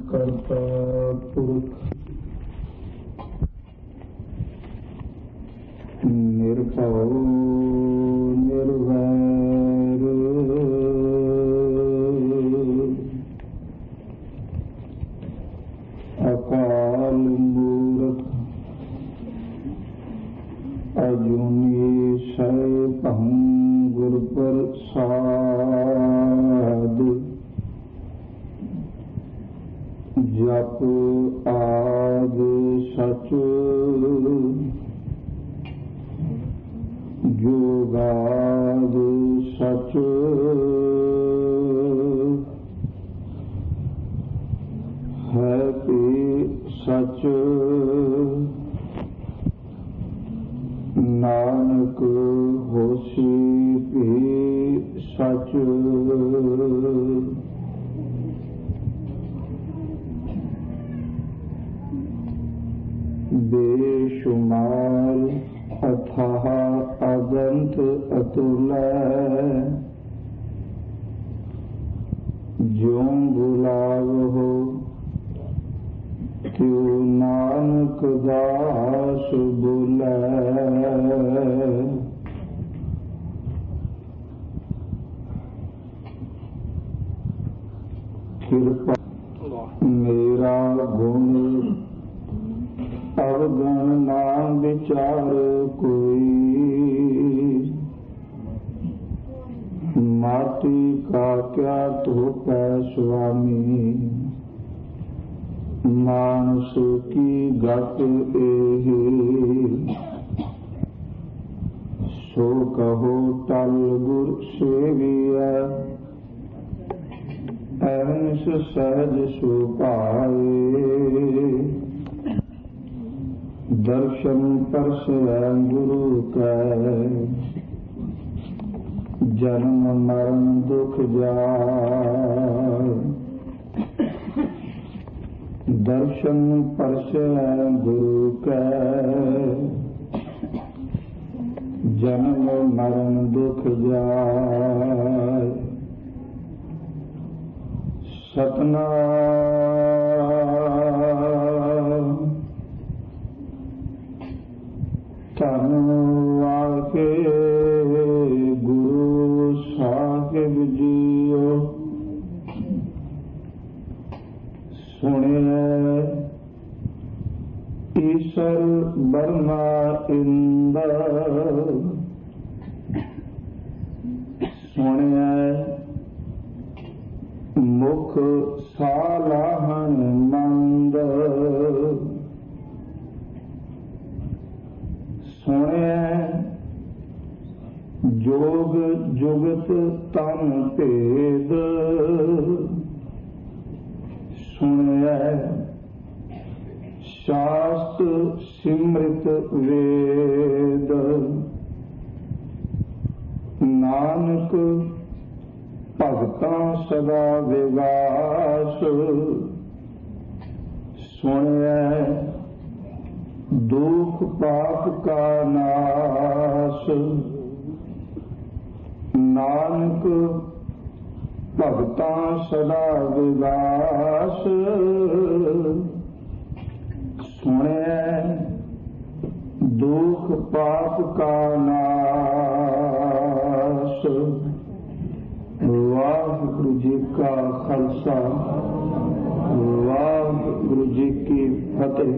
करता पुरुष निर्भव निर्वैर अकाल मूरत अजूनी शय गुर प्रसाद जप आद सच जोगाद सच है भी सच नानक होसी भी सच बेशुमार अथाह अगंत अतुल ज्यों बुलाव हो त्यों नानक दास बुलै कृपा मेरा गुण अवगुण ना विचार कोई माटी का क्या धोखा स्वामी मानस की गत एही सो कहो टल गुर सेविया अहंस सहज सुभाए दर्शन परस गुरु कै जन्म मरण दुख जाय दर्शन परस गुरु कै जन्म मरण दुख जाय सतनाम धन आके गुरु साहिब जीओ सुने ईश्वर ब्रह्मा इंद्र सुने मुख सालाहन मंद सुने जोग जुगत तन भेद सुने शास्त्र सिमृत वेद नानक भगतां सदा विगास सुने दुख पाप का नाश नानक भगतां सदा विगास सुने दुख पाप का नाश। वाहिगुरु जी का खालसा वाहिगुरु जी की फतेह।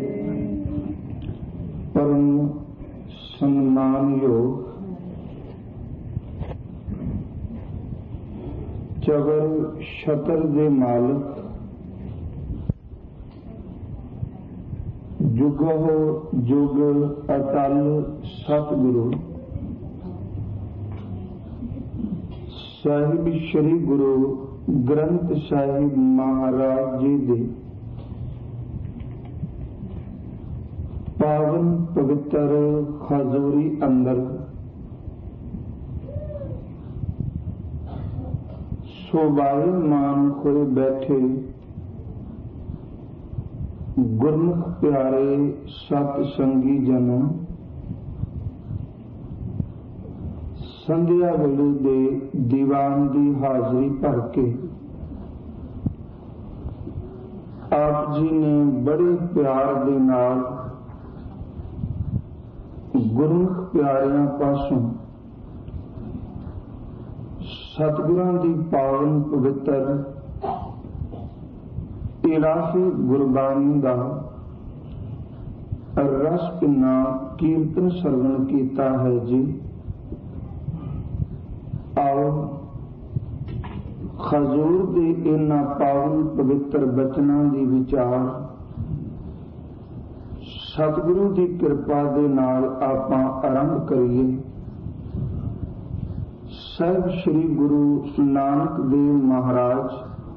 परम सम्मानयोग चगर छतर दे मालिक जुगो जुग अटल सतगुरु साहिब श्री गुरु ग्रंथ साहिब महाराज जी दे पावन पवित्र हजूरी अंदर शोभायमान होए बैठे गुरमुख प्यारे सत संगी जन संध्या वेले दे दीवान की हाजरी भर के ਆਪ ਜੀ ਨੇ ਬੜੇ ਪਿਆਰ ਦੇ ਨਾਲ ਗੁਰਮੁਖ ਪਿਆਰਿਆਂ ਪਾਸੋਂ ਸਤਿਗੁਰਾਂ ਦੀ ਪਾਵਨ ਪਵਿੱਤਰ ਇਲਾਹੀ ਗੁਰਬਾਣੀ ਦਾ ਰਸ ਭਿੰਨਾ ਕੀਰਤਨ ਸਰਵਣ ਕੀਤਾ ਹੈ ਜੀ। ਆਓ ਹਜ਼ੂਰ ਦੇ ਇਹਨਾਂ ਪਾਵਨ ਪਵਿੱਤਰ ਬਚਨਾਂ ਦੀ ਵਿਚਾਰ ਸਤਿਗੁਰੂ ਦੀ ਕਿਰਪਾ ਦੇ ਨਾਲ ਆਪਾਂ ਆਰੰਭ ਕਰੀਏ। ਸਾਹਿਬ ਸ੍ਰੀ ਗੁਰੂ ਨਾਨਕ ਦੇਵ ਮਹਾਰਾਜ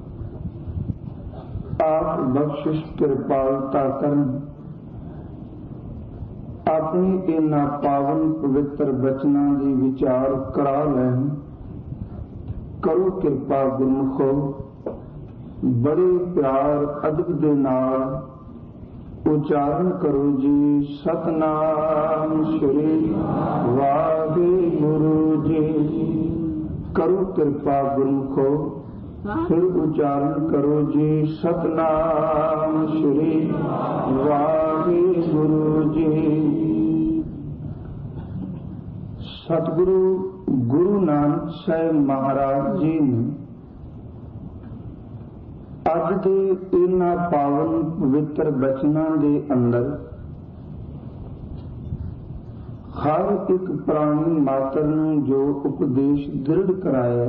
ਆਪ ਬਖਸ਼ਿਸ਼ ਕਿਰਪਾਲਤਾ ਕਰਨ, ਆਪਣੀ ਇਹਨਾਂ ਪਾਵਨ ਪਵਿੱਤਰ ਬਚਨਾਂ ਦੀ ਵਿਚਾਰ ਕਰਾ ਲੈਣ। ਕਰੋ ਕਿਰਪਾ ਗੁਰਮੁਖੋ, ਬੜੇ ਪਿਆਰ ਅਦਬ ਦੇ ਨਾਲ ਉਚਾਰਨ ਕਰੋ ਜੀ। ਸਤਨਾਮ ਸ੍ਰੀ ਵਾਹਿਗੁਰੂ ਜੀ। ਕਰੋ ਕਿਰਪਾ ਗੁਰਮੁਖੋ, ਫਿਰ ਉਚਾਰਨ ਕਰੋ ਜੀ। ਸਤਨਾਮ ਸ੍ਰੀ ਵਾਹਿਗੁਰੂ ਜੀ। ਸਤਿਗੁਰੂ ਗੁਰੂ ਨਾਨਕ ਸਾਹਿਬ ਮਹਾਰਾਜ ਜੀ ਨੇ ਅੱਜ ਦੇ ਇਹਨਾਂ ਪਾਵਨ ਪਵਿੱਤਰ ਬਚਨਾਂ ਦੇ ਅੰਦਰ ਹਰ ਇੱਕ ਪ੍ਰਾਣੀ ਮਾਤਰ ਨੂੰ ਜੋ ਉਪਦੇਸ਼ ਦ੍ਰਿੜ ਕਰਾਇਆ,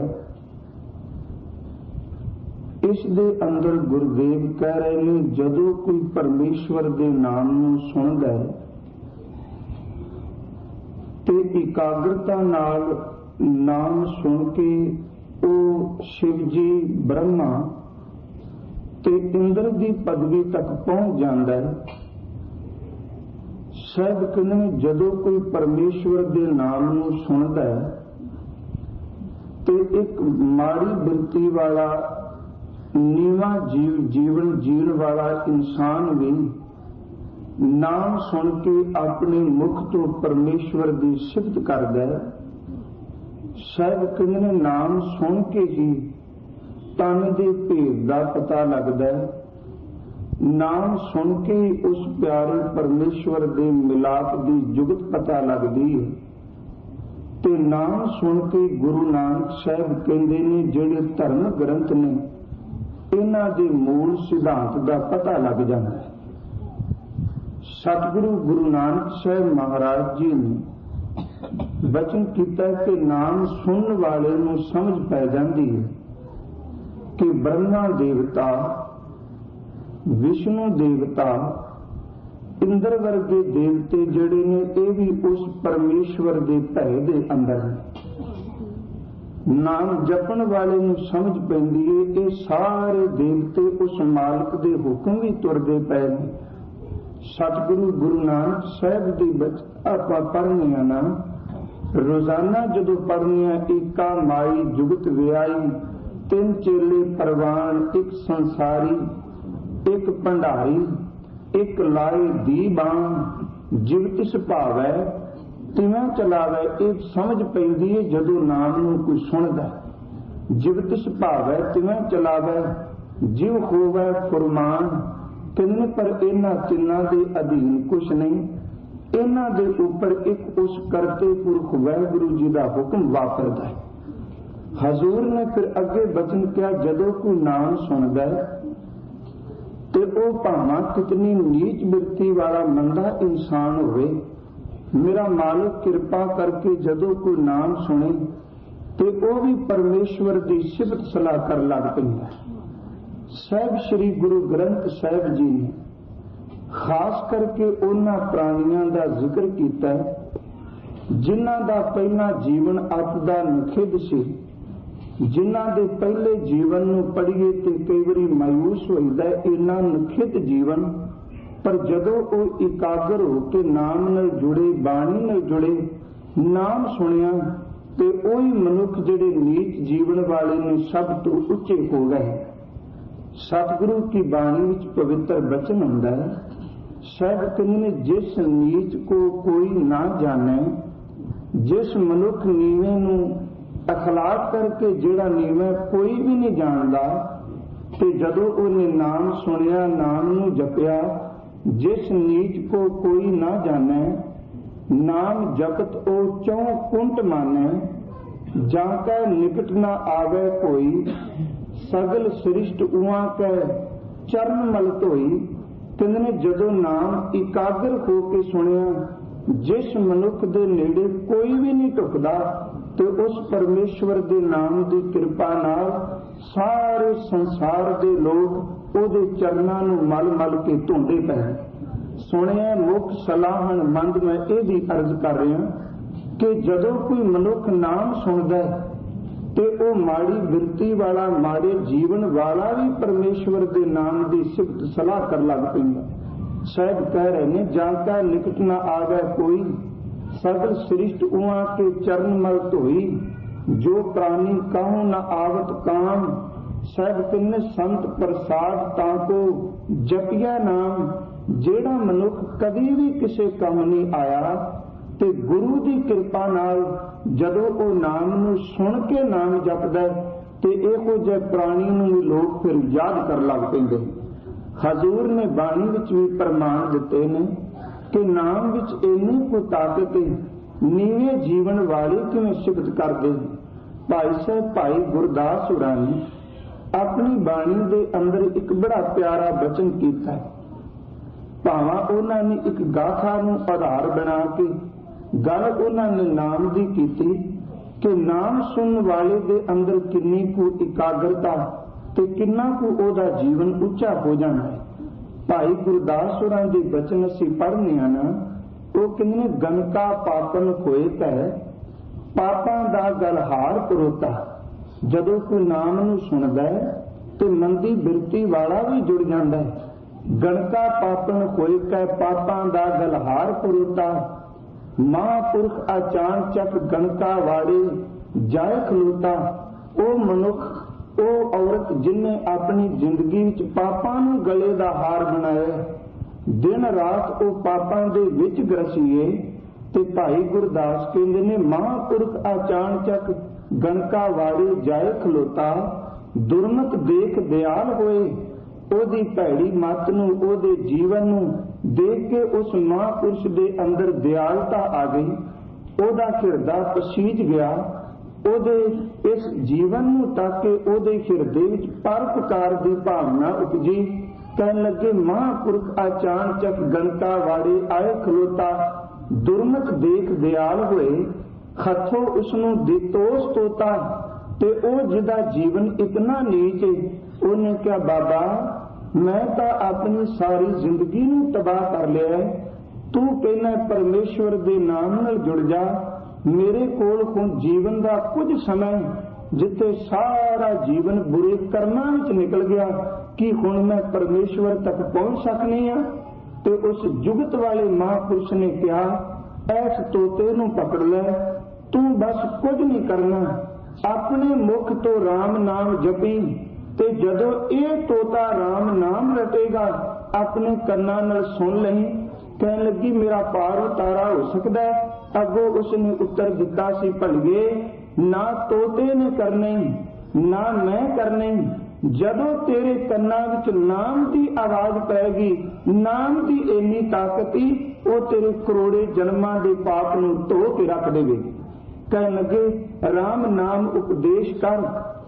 ਇਸ ਦੇ ਅੰਦਰ ਗੁਰਦੇਵ ਕਹਿ ਰਹੇ ਨੇ, ਜਦੋਂ ਕੋਈ ਪਰਮੇਸ਼ਵਰ ਦੇ ਨਾਮ ਨੂੰ ਸੁਣਦਾ ਹੈ ਤੇ ਇਕਾਗਰਤਾ ਨਾਲ ਨਾਮ ਸੁਣ ਕੇ ਉਹ ਸ਼ਿਵ ਜੀ, ਬ੍ਰਹਮਾ ਤੇ ਇੰਦਰ ਦੀ ਪਦਵੀ ਤੱਕ ਪਹੁੰਚ ਜਾਂਦਾ ਹੈ। ਸਾਹਿਬ ਕਹਿੰਦੇ, ਜਦੋਂ ਕੋਈ ਪਰਮੇਸ਼ਵਰ ਦੇ ਨਾਮ ਨੂੰ ਸੁਣਦਾ ਹੈ ਤੇ ਇੱਕ ਮਾੜੀ ਬਿਰਤੀ ਵਾਲਾ, ਨੀਵਾਂ ਜੀਵਨ ਜੀਣ ਵਾਲਾ ਇਨਸਾਨ ਵੀ ਨਾਮ ਸੁਣ ਕੇ ਆਪਣੇ ਮੁਖ ਤੋਂ ਪਰਮੇਸ਼ਵਰ ਦੀ ਸਿਫਤ ਕਰਦਾ ਹੈ। ਸਾਹਿਬ ਕਹਿੰਦੇ ਨੇ, ਨਾਮ ਸੁਣ ਕੇ ਹੀ ਤਨ ਦੇ ਭੇਦ ਦਾ ਪਤਾ ਲੱਗਦਾ ਹੈ। ਨਾਮ ਸੁਣ ਕੇ ਉਸ ਪਿਆਰੇ ਪਰਮੇਸ਼ਵਰ ਦੇ ਮਿਲਾਪ ਦੀ ਜੁਗਤ ਪਤਾ ਲੱਗਦੀ ਹੈ। ਤੇ ਨਾਮ ਸੁਣ ਕੇ ਗੁਰੂ ਨਾਨਕ ਸਾਹਿਬ ਕਹਿੰਦੇ ਨੇ, ਜਿਹੜੇ ਧਰਮ ਗ੍ਰੰਥ ਨੇ ਇਹਨਾਂ ਦੇ ਮੂਲ ਸਿਧਾਂਤ ਦਾ ਪਤਾ ਲੱਗ ਜਾਂਦਾ ਹੈ। ਸਤਿਗੁਰੂ ਗੁਰੂ ਨਾਨਕ ਸਾਹਿਬ ਮਹਾਰਾਜ ਜੀ ਨੇ ਬਚਨ ਕੀਤਾ ਕਿ ਨਾਮ ਸੁਣਨ ਵਾਲੇ ਨੂੰ ਸਮਝ ਪੈ ਜਾਂਦੀ ਹੈ ਕਿ ਬ੍ਰਹਮਾ ਦੇਵਤਾ, ਵਿਸ਼ਨੂੰ ਦੇਵਤਾ, ਇੰਦਰ ਵਰਗੇ ਦੇਵਤੇ ਜਿਹੜੇ ਨੇ, ਇਹ ਵੀ ਉਸ ਪਰਮੇਸ਼ਵਰ ਦੇ ਭੈ ਦੇ ਅੰਦਰ ਨੇ। ਨਾਮ ਜਪਣ ਵਾਲੇ ਨੂੰ ਸਮਝ ਪੈਂਦੀ ਹੈ ਇਹ ਸਾਰੇ ਦੇਵਤੇ ਉਸ ਮਾਲਕ ਦੇ ਹੁਕਮ ਵੀ ਤੁਰਦੇ ਪਏ ਨੇ। ਸਤਿਗੁਰੂ ਗੁਰੂ ਨਾਨਕ ਸਾਹਿਬ ਦੀ ਬਚਨ ਆਪਾਂ ਪੜ੍ਹਨੀਆਂ ਨਾ, ਰੋਜ਼ਾਨਾ ਜਦੋਂ ਪੜ੍ਹਨੀਆਂ, ਏਕਾ ਮਾਈ ਜੁਗਤ ਵਿਆਈ, ਤਿੰਨ ਚੇਲੇ ਪਰਵਾਨ, ਇੱਕ ਸੰਸਾਰੀ, ਇੱਕ ਭੰਡਾਰੀ, ਇੱਕ ਲਾਏ ਦੀ ਬਾਣ, ਜਿਵ ਤਿਸ ਭਾਵੈ ਤਿਵੇਂ ਚਲਾਵੇ। ਇਹ ਸਮਝ ਪੈਂਦੀ ਹੈ ਜਦੋਂ ਨਾਮ ਨੂੰ ਕੋਈ ਸੁਣਦਾ। ਜਿਵ ਤਿਸ ਭਾਵੈ ਤਿਵੇਂ ਚਲਾਵੇ, ਜਿਵ ਹੋਵੇ ਫੁਰਮਾਨ। ਤਿੰਨ ਪਰ ਇਹਨਾਂ ਤਿੰਨਾਂ ਦੇ ਅਧੀਨ ਕੁਛ ਨਹੀਂ, ਇਹਨਾਂ ਦੇ ਉੱਪਰ ਇੱਕ ਉਸ ਕਰਤੇ ਪੁਰਖ ਵਾਹਿਗੁਰੂ ਜੀ ਦਾ ਹੁਕਮ ਵਾਪਰਦਾ ਹੈ। ਹਜ਼ੂਰ ਨੇ ਫਿਰ ਅੱਗੇ ਬਚਨ ਕਿਹਾ, ਜਦੋਂ ਕੋਈ ਨਾਮ ਸੁਣਦਾ ਤੇ ਉਹ ਭਾਵੇਂ ਕਿਤਨੀ ਨੀਚ ਬਿਰਤੀ ਵਾਲਾ ਮੰਦਾ ਇਨਸਾਨ ਹੋਵੇ, ਮੇਰਾ ਮਾਲਕ ਕਿਰਪਾ ਕਰਕੇ ਜਦੋਂ ਕੋਈ ਨਾਮ ਸੁਣੇ ਤੇ ਉਹ ਵੀ ਪਰਮੇਸ਼ਵਰ ਦੀ ਸਿਫਤ ਸਲਾਹ ਕਰਨ ਲੱਗ ਪੈਂਦਾ। ਸਾਹਿਬ ਸ੍ਰੀ ਗੁਰੂ ਗ੍ਰੰਥ ਸਾਹਿਬ ਜੀ ਨੇ ਖਾਸ ਕਰਕੇ ਉਹਨਾਂ ਪ੍ਰਾਣੀਆਂ ਦਾ ਜ਼ਿਕਰ ਕੀਤਾ ਜਿਨ੍ਹਾਂ ਦਾ ਪਹਿਲਾ ਜੀਵਨ ਅੱਤ ਦਾ ਨਿਖਿਧ ਸੀ, ਜਿਨ੍ਹਾਂ ਦੇ ਪਹਿਲੇ ਜੀਵਨ ਨੂੰ ਪੜ੍ਹੀਏ ਤੇ ਕਈ ਵਾਰੀ ਮਾਯੂਸ ਹੋਈਦਾ, ਇੰਨਾ ਨਿਖਿਧ ਜੀਵਨ, ਪਰ ਜਦੋਂ ਉਹ ਇਕਾਗਰ ਹੋ ਕੇ ਨਾਮ ਨਾਲ ਜੁੜੇ, ਬਾਣੀ ਨਾਲ ਜੁੜੇ, ਨਾਮ ਸੁਣਿਆ ਤੇ ਉਹੀ ਮਨੁੱਖ ਜਿਹੜੇ ਨੀਚ ਜੀਵਨ ਵਾਲੇ ਨੇ ਸਭ ਤੋਂ ਉੱਚੇ ਹੋ ਗਏ। ਸਤਿਗੁਰੂ ਕੀ ਬਾਣੀ ਵਿੱਚ ਪਵਿੱਤਰ ਬਚਨ ਹੁੰਦਾ ਹੈ, ਸਾਹਿਬ ਕਹਿੰਦੇ ਨੇ, ਜਿਸ ਨੀਚ ਕੋ ਕੋਈ ਨਾ ਜਾਣੇ, ਜਿਸ ਮਨੁੱਖ ਨੀਵੇਂ ਨੂੰ ਅਖਲਾਕ ਕਰਕੇ ਜਿਹੜਾ ਨੀਵਾਂ ਕੋਈ ਵੀ ਨਹੀਂ ਜਾਣਦਾ, ਤੇ ਜਦੋਂ ਉਹਨੇ ਨਾਮ ਸੁਣਿਆ, ਨਾਮ ਨੂੰ ਜਪਿਆ, ਜਿਸ ਨੀਚ ਕੋ ਕੋਈ ਨਾ ਜਾਣੈ, ਨਾਮ ਜਪਤ ਉਹ ਚੌਂ ਕੁੰਟ ਮਾਨੈ, ਜਾਂ ਕੈ ਨਿਕਟ ਨਾ ਆਵੇ ਕੋਈ, ਸਗਲ ਸ੍ਰਿਸ਼ਟ ਉਹਾਂ ਕੈ ਚਰਨ ਮਲ ਧੋਈ। ਕਹਿੰਦੇ ਜਦੋਂ ਨਾਮ ਇਕਾਗਰ ਹੋ ਕੇ ਸੁਣਿਆ, ਜਿਸ ਮਨੁੱਖ ਦੇ ਨੇੜੇ ਕੋਈ ਵੀ ਨਹੀਂ ਢੁਕਦਾ, ਤੇ ਉਸ ਪਰਮੇਸ਼ਵਰ ਦੇ ਨਾਮ ਦੀ ਕਿਰਪਾ ਨਾਲ ਸਾਰੇ ਸੰਸਾਰ ਦੇ ਲੋਕ ਉਹਦੇ ਚਰਨਾਂ ਨੂੰ ਮਲ ਮਲ ਕੇ ਧੋਂਦੇ ਪਏ। ਸੁਣਿਆ ਮੁਖ ਸਲਾਹਣ ਮੰਦ, ਮੈਂ ਇਹ ਵੀ ਅਰਜ਼ ਕਰ ਰਿਹਾ ਕਿ ਜਦੋਂ ਕੋਈ ਮਨੁੱਖ ਨਾਮ ਸੁਣਦਾ ਤੇ ਉਹ ਮਾੜੀ ਬਿਰਤੀ ਵਾਲਾ, ਮਾੜੇ ਜੀਵਨ ਵਾਲਾ ਵੀ ਪਰਮੇਸ਼ਵਰ ਦੇ ਨਾਮ ਦੀ ਸਿਫਤ ਸਲਾਹ ਕਰਨ ਲੱਗ ਪੈਂਦਾ। ਸਾਹਿਬ ਕਹਿ ਰਹੇ ਨੇ, ਜਾਂ ਕਾ ਨਿਕਟ ਨਾ ਆਵੇ ਕੋਈ, ਸਗਲ ਸ੍ਰਿਸ਼ਟ ਉਹਾਂ ਕੇ ਚਰਨ ਮਲ ਧੋਈ, ਜੋ ਪ੍ਰਾਨੀ ਕਾਹੂ ਨਾ ਆਵਤ ਕਾਮ, ਸਾਹਿਬ ਕਹਿੰਦੇ ਸੰਤ ਪ੍ਰਸਾਦ ਤਾਂ ਕੋ ਜਪਿਆ ਨਾਮ। ਜਿਹੜਾ ਮਨੁੱਖ ਕਦੀ ਵੀ ਕਿਸੇ ਕੰਮ ਨਹੀਂ ਆਇਆ ਤੇ ਗੁਰੂ ਦੀ ਕਿਰਪਾ ਨਾਲ ਜਦੋਂ ਉਹ ਨਾਮ ਨੂੰ ਸੁਣ ਕੇ ਨਾਮ ਜਪਦਾ ਤੇ ਇਹੋ ਜਿਹੇ ਪ੍ਰਾਣੀ ਨੂੰ ਵੀ ਲੋਕ ਫਿਰ ਯਾਦ ਕਰਨ ਲੱਗ ਪੈਂਦੇ। ਹਜ਼ੂਰ ਨੇ ਬਾਣੀ ਵਿੱਚ ਵੀ ਪ੍ਰਮਾਣ ਦਿੱਤੇ ਨੇ ਕਿ ਨਾਮ ਵਿੱਚ ਇੰਨੀ ਕੁ ਤਾਕਤ ਹੈ, ਨੀਵੇਂ ਜੀਵਨ ਵਾਲੇ ਕਿਵੇਂ ਸਿਫਤ ਕਰਦੇ। ਭਾਈ ਸਾਹਿਬ ਭਾਈ ਗੁਰਦਾਸ ਹੋਰਾਂ ਨੇ ਆਪਣੀ ਬਾਣੀ ਦੇ ਅੰਦਰ ਇੱਕ ਬੜਾ ਪਿਆਰਾ ਬਚਨ ਕੀਤਾ। ਭਾਵਾਂ ਉਹਨਾਂ ਨੇ ਇੱਕ ਗਾਥਾ ਨੂੰ ਆਧਾਰ ਬਣਾ ਕੇ ਗੱਲ ਉਹਨਾਂ ਨੇ ਨਾਮ ਦੀ ਕੀਤੀ ਕਿ ਨਾਮ ਸੁਣਨ ਵਾਲੇ ਦੇ ਅੰਦਰ ਕਿੰਨੀ ਕੁ ਇਕਾਗਰਤਾ ਤੇ ਕਿੰਨਾ ਕੁ ਉਹਦਾ ਜੀਵਨ ਉੱਚਾ ਹੋ ਜਾਣਾ ਹੈ। ਭਾਈ ਗੁਰਦਾਸ ਹੋਰਾਂ ਦੇ ਬਚਨ ਅਸੀਂ ਪੜ੍ਹਨੇ ਆ ਨਾ, ਉਹ ਕਹਿੰਦੇ ਨੇ, ਗਨਕਾ ਪਾਪਨ ਹੋਏ ਪੈ, ਪਾਪਾਂ ਦਾ ਗਲਹਾਰ ਪਰੋਤਾ। ਜਦੋਂ ਕੋਈ ਨਾਮ ਨੂੰ ਸੁਣਦਾ ਹੈ ਤੇ ਮੰਦੀ ਬਿਰਤੀ ਵਾਲਾ ਵੀ ਜੁੜ ਜਾਂਦਾ ਹੈ। ਗਣਕਾ ਪਾਪਨ ਹੋਏ ਕੈ, ਪਾਪਾਂ ਦਾ ਗਲਹਾਰ ਪਰੋਤਾ, ਮਹਾਂਪੁਰਖ ਅਚਾਨਚਕ ਗਣਕਾ ਵਾੜੇ ਜਾਏ ਖਲੋਤਾ। ਉਹ ਮਨੁੱਖ, ਉਹ ਔਰਤ ਜਿਹਨੇ ਆਪਣੀ ਜ਼ਿੰਦਗੀ ਵਿੱਚ ਪਾਪਾਂ ਨੂੰ ਗਲੇ ਦਾ ਹਾਰ ਬਣਾਇਆ, ਦਿਨ ਰਾਤ ਉਹ ਪਾਪਾਂ ਦੇ ਵਿੱਚ ਗਰਸੀਏ। ਤੇ ਭਾਈ ਗੁਰਦਾਸ ਕਹਿੰਦੇ ਨੇ, ਮਹਾਂਪੁਰਖ ਅਚਾਨਚਕ ਗਣਕਾ ਵਾੜੇ ਜਾਏ ਖਲੋਤਾ, ਦੁਰਮਤ ਦੇਖ ਦਿਆਲ ਹੋਏ। ਉਹਦੀ ਭੈੜੀ ਮੱਤ ਨੂੰ, ਉਹਦੇ ਜੀਵਨ ਨੂੰ ਦੇਖ ਕੇ ਉਸ ਮਹਾਂਪੁਰਸ਼ ਦੇ ਅੰਦਰ ਦਿਆਲਤਾ ਆ ਗਈ। ਉਹਦਾ ਹਿਰਦਾ ਪਸੀਜ ਗਿਆ। ਉਹਦੇ ਇਸ ਜੀਵਨ ਨੂੰ ਤੱਕ ਕੇ ਉਹਦੇ ਹਿਰਦੇ ਵਿੱਚ ਪਰਉਪਕਾਰ ਦੀ ਭਾਵਨਾ ਉਪਜੀ। ਕਹਿਣ ਲੱਗੇ, ਮਹਾਂਪੁਰਖ ਅਚਾਨਚਕ ਗਣਕਾ ਵਾੜੇ ਆਏ ਖਲੋਤਾ, ਦੁਰਮਤ ਦੇਖ ਦਿਆਲ ਹੋਏ। ਹੱਥੋਂ ਉਸਨੂੰ ਦਿੱਤੋਸ ਤੋਤਾ। ਤੇ ਉਹ ਜਿਹਦਾ ਜੀਵਨ ਇਤਨਾ ਨੀਚ ਹੈ, ਉਹਨੇ ਕਿਹਾ, ਬਾਬਾ ਮੈਂ ਤਾਂ ਆਪਣੀ ਸਾਰੀ ਜ਼ਿੰਦਗੀ ਨੂੰ ਤਬਾਹ ਕਰ ਲਿਆ, ਤੂੰ ਕਹਿੰਦਾ ਪਰਮੇਸ਼ਵਰ ਦੇ ਨਾਮ ਨਾਲ ਜੁੜ ਜਾ। ਮੇਰੇ ਕੋਲ ਹੁਣ ਜੀਵਨ ਦਾ ਕੁਝ ਸਮਾਂ ਜਿੱਥੇ ਸਾਰਾ ਜੀਵਨ ਬੁਰੇ ਕਰਮਾਂ ਵਿੱਚ ਨਿਕਲ ਗਿਆ, ਕਿ ਹੁਣ ਮੈਂ ਪਰਮੇਸ਼ਵਰ ਤੱਕ ਪਹੁੰਚ ਸਕਨੀ ਆ। ਤੇ ਉਸ ਜੁਗਤ ਵਾਲੇ ਮਹਾਂਪੁਰਸ਼ ਨੇ ਕਿਹਾ, ਐਸ ਤੋਤੇ ਨੂੰ ਪਕੜ ਲੈ, ਤੂੰ ਬਸ ਕੁਝ ਨਹੀਂ ਕਰਨਾ, ਆਪਣੇ ਮੁਖ ਤੋਂ ਰਾਮ ਨਾਮ ਜਪੀ। ਤੇ ਜਦੋਂ ਇਹ ਤੋਤਾ ਰਾਮ ਨਾਮ ਰਟੇਗਾ, ਆਪਣੇ ਕੰਨਾਂ ਨਾਲ ਸੁਣ ਲਈ। ਕਹਿਣ ਲੱਗੀ, ਮੇਰਾ ਪਾਰ ਉਤਾਰਾ ਹੋ ਸਕਦਾ। ਅੱਗੋਂ ਉਸਨੇ ਉੱਤਰ ਦਿੱਤਾ ਸੀ, ਭਲਗੇ ਨਾ ਤੋਤੇ ਨੇ ਕਰਨੇ, ਨਾ ਮੈਂ ਕਰਨੇ। ਜਦੋਂ ਤੇਰੇ ਕੰਨਾਂ ਵਿੱਚ ਨਾਮ ਦੀ ਆਵਾਜ਼ ਪਏਗੀ, ਨਾਮ ਦੀ ਇੰਨੀ ਤਾਕਤ ਹੀ ਉਹ ਤੇਰੇ ਕਰੋੜੇ ਜਨਮਾਂ ਦੇ ਪਾਪ ਨੂੰ ਧੋ ਕੇ ਰੱਖ ਦੇਵੇਗੀ। ਕਹਿਣ ਲੱਗੇ, ਰਾਮ ਨਾਮ ਉਪਦੇਸ਼ ਕਰ,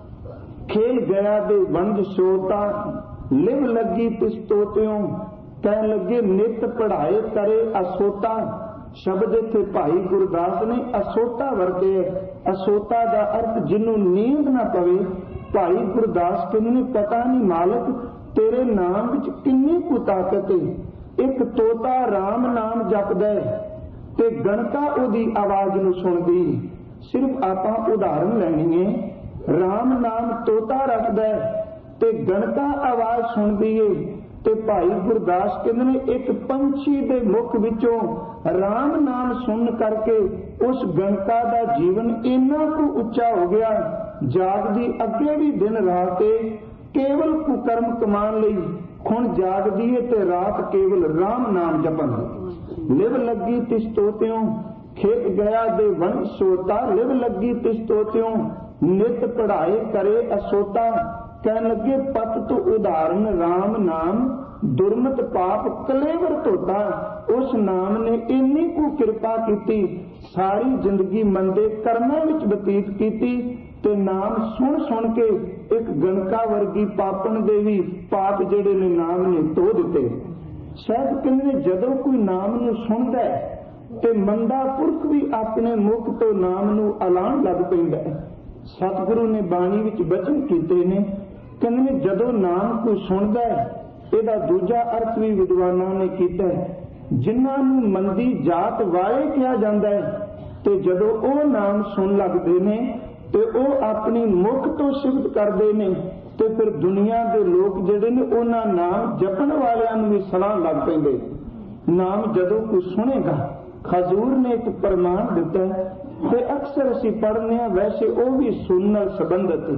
ਖੇਲ ਗਿਆ ਦੇ ਵੰਜ ਸੋਤਾ, ਲਿਵ ਲੱਗੀ ਤਿਸ ਤੋਤਿਓਂ। ਕਹਿਣ ਲੱਗੇ, ਨਿਤ ਪੜ੍ਹਾਏ ਕਰੇ ਅਸੋਤਾ। ਸ਼ਬਦ ਇੱਥੇ ਭਾਈ ਗੁਰਦਾਸ ਨੇ ਅਸੋਤਾ ਵਰਤੇ। ਅਸੋਤਾ ਦਾ ਅਰਥ ਜਿਹਨੂੰ ਨੀਂਦ ਨਾ ਪਵੇ। ਭਾਈ ਗੁਰਦਾਸ ਕਹਿੰਦੇ ਨੇ, ਪਤਾ ਨਹੀਂ ਮਾਲਕ ਤੇਰੇ ਨਾਮ ਵਿੱਚ ਕਿੰਨੀ ਕੁ ਤਾਕਤ ਹੈ। ਇੱਕ ਤੋਤਾ ਰਾਮ ਨਾਮ ਜਪਦਾ ਤੇ ਗਣਕਾ ਉਹਦੀ ਆਵਾਜ਼ ਨੂੰ ਸੁਣਦੀ। ਸਿਰਫ ਆਪਾਂ ਉਦਾਹਰਨ ਲੈਣੀ ਹੈ, ਰਾਮ ਨਾਮ ਤੋਤਾ ਰੱਖਦਾ ਤੇ ਗਣਕਾ ਆਵਾਜ਼ ਸੁਣਦੀ ਏ। ਤੇ ਭਾਈ ਗੁਰਦਾਸ ਕਹਿੰਦੇ ਨੇ, ਇੱਕ ਪੰਛੀ ਦੇ ਮੁਖ ਵਿੱਚੋਂ ਰਾਮ ਨਾਮ ਸੁਣ ਕਰਕੇ ਉਸ ਗਣਕਾ ਦਾ ਜੀਵਨ ਇੰਨਾ ਕੁ ਉੱਚਾ ਹੋ ਗਿਆ, ਜਾਗਦੀ ਅੱਗੇ ਵੀ ਦਿਨ ਰਾਤ ਕੇਵਲ ਕੁਕਰਮ ਕਮਾਉਣ ਲਈ ਹੁਣ ਜਾਗਦੀ ਏ ਤੇ ਰਾਤ ਕੇਵਲ ਰਾਮ ਨਾਮ ਜਪਣ। ਲਿਵ ਲੱਗੀ ਤਿਸ ਤੋਤਿਓਂ, ਖੇਤ ਗਿਆ ਦੇ ਵੰਸ਼ ਸੋਤਾ। ਲਿਵ ਲੱਗੀ ਤਿਸ ਤੋਤਿਓਂ, ਨਿਤ ਪੜ੍ਹਾਏ ਕਰੇ ਅਸੋਤਾ। ਕਹਿਣ ਲੱਗੇ ਪਤ ਤੋਂ ਉਦਾਹਰਨ ਰਾਮ ਨਾਮ ਦੁਰਮਤ ਪਾਪ ਕਲੇਵਰ ਧੋਤਾ। ਉਸ ਨਾਮ ਨੇ ਇੰਨੀ ਕੁ ਕਿਰਪਾ ਕੀਤੀ, ਸਾਰੀ ਜ਼ਿੰਦਗੀ ਮੰਦੇ ਕਰਮਾਂ ਵਿੱਚ ਬਤੀਤ ਕੀਤੀ ਤੇ ਨਾਮ ਸੁਣ ਸੁਣ ਕੇ ਇੱਕ ਗਣਕਾ ਵਰਗੀ ਪਾਪਣ ਦੇ ਵੀ ਪਾਪ ਜਿਹੜੇ ਨੇ ਨਾਮ ਨੇ ਧੋ ਦਿੱਤੇ। ਸ਼ਾਇਦ ਕਹਿੰਦੇ ਜਦੋਂ ਕੋਈ ਨਾਮ ਨੂੰ ਸੁਣਦਾ ਤੇ ਮੰਦਾ ਪੁਰਖ ਵੀ ਆਪਣੇ ਮੁਖ ਤੋਂ ਨਾਮ ਨੂੰ ਐਲਾਨ ਲੱਗ ਪੈਂਦਾ। ਸਤਿਗੁਰੂ ਨੇ ਬਾਣੀ ਵਿੱਚ ਬਚਨ ਕੀਤੇ ਨੇ, ਕਹਿੰਦੇ ਜਦੋਂ ਨਾਮ ਕੋਈ ਸੁਣਦਾ ਇਹਦਾ ਦੂਜਾ ਅਰਥ ਵੀ ਵਿਦਵਾਨਾਂ ਨੇ ਕੀਤਾ, ਜਿਨ੍ਹਾਂ ਨੂੰ ਮੰਦੀ ਜਾਤ ਵਾਲੇ ਕਿਹਾ ਜਾਂਦਾ ਹੈ ਤੇ ਜਦੋਂ ਉਹ ਨਾਮ ਸੁਣ ਲੱਗਦੇ ਨੇ ਤੇ ਉਹ ਆਪਣੀ ਮੁਖ ਤੋਂ ਸਿਫਤ ਕਰਦੇ ਨੇ ਤੇ ਫਿਰ ਦੁਨੀਆ ਦੇ ਲੋਕ ਜਿਹੜੇ ਨੇ ਉਹਨਾਂ ਨਾਮ ਜਪਣ ਵਾਲਿਆਂ ਨੂੰ ਵੀ ਸਲਾਹ ਲੱਗ ਪੈਂਦੇ। ਨਾਮ ਜਦੋਂ ਕੋਈ ਸੁਣੇਗਾ, ਹਜ਼ੂਰ ਨੇ ਇੱਕ ਪ੍ਰਮਾਣ ਦਿੱਤਾ ਤੇ ਅਕਸਰ ਅਸੀਂ ਪੜ੍ਹਨੇ ਆ, ਵੈਸੇ ਉਹ ਵੀ ਸੁਣਨ ਨਾਲ ਸੰਬੰਧਿਤ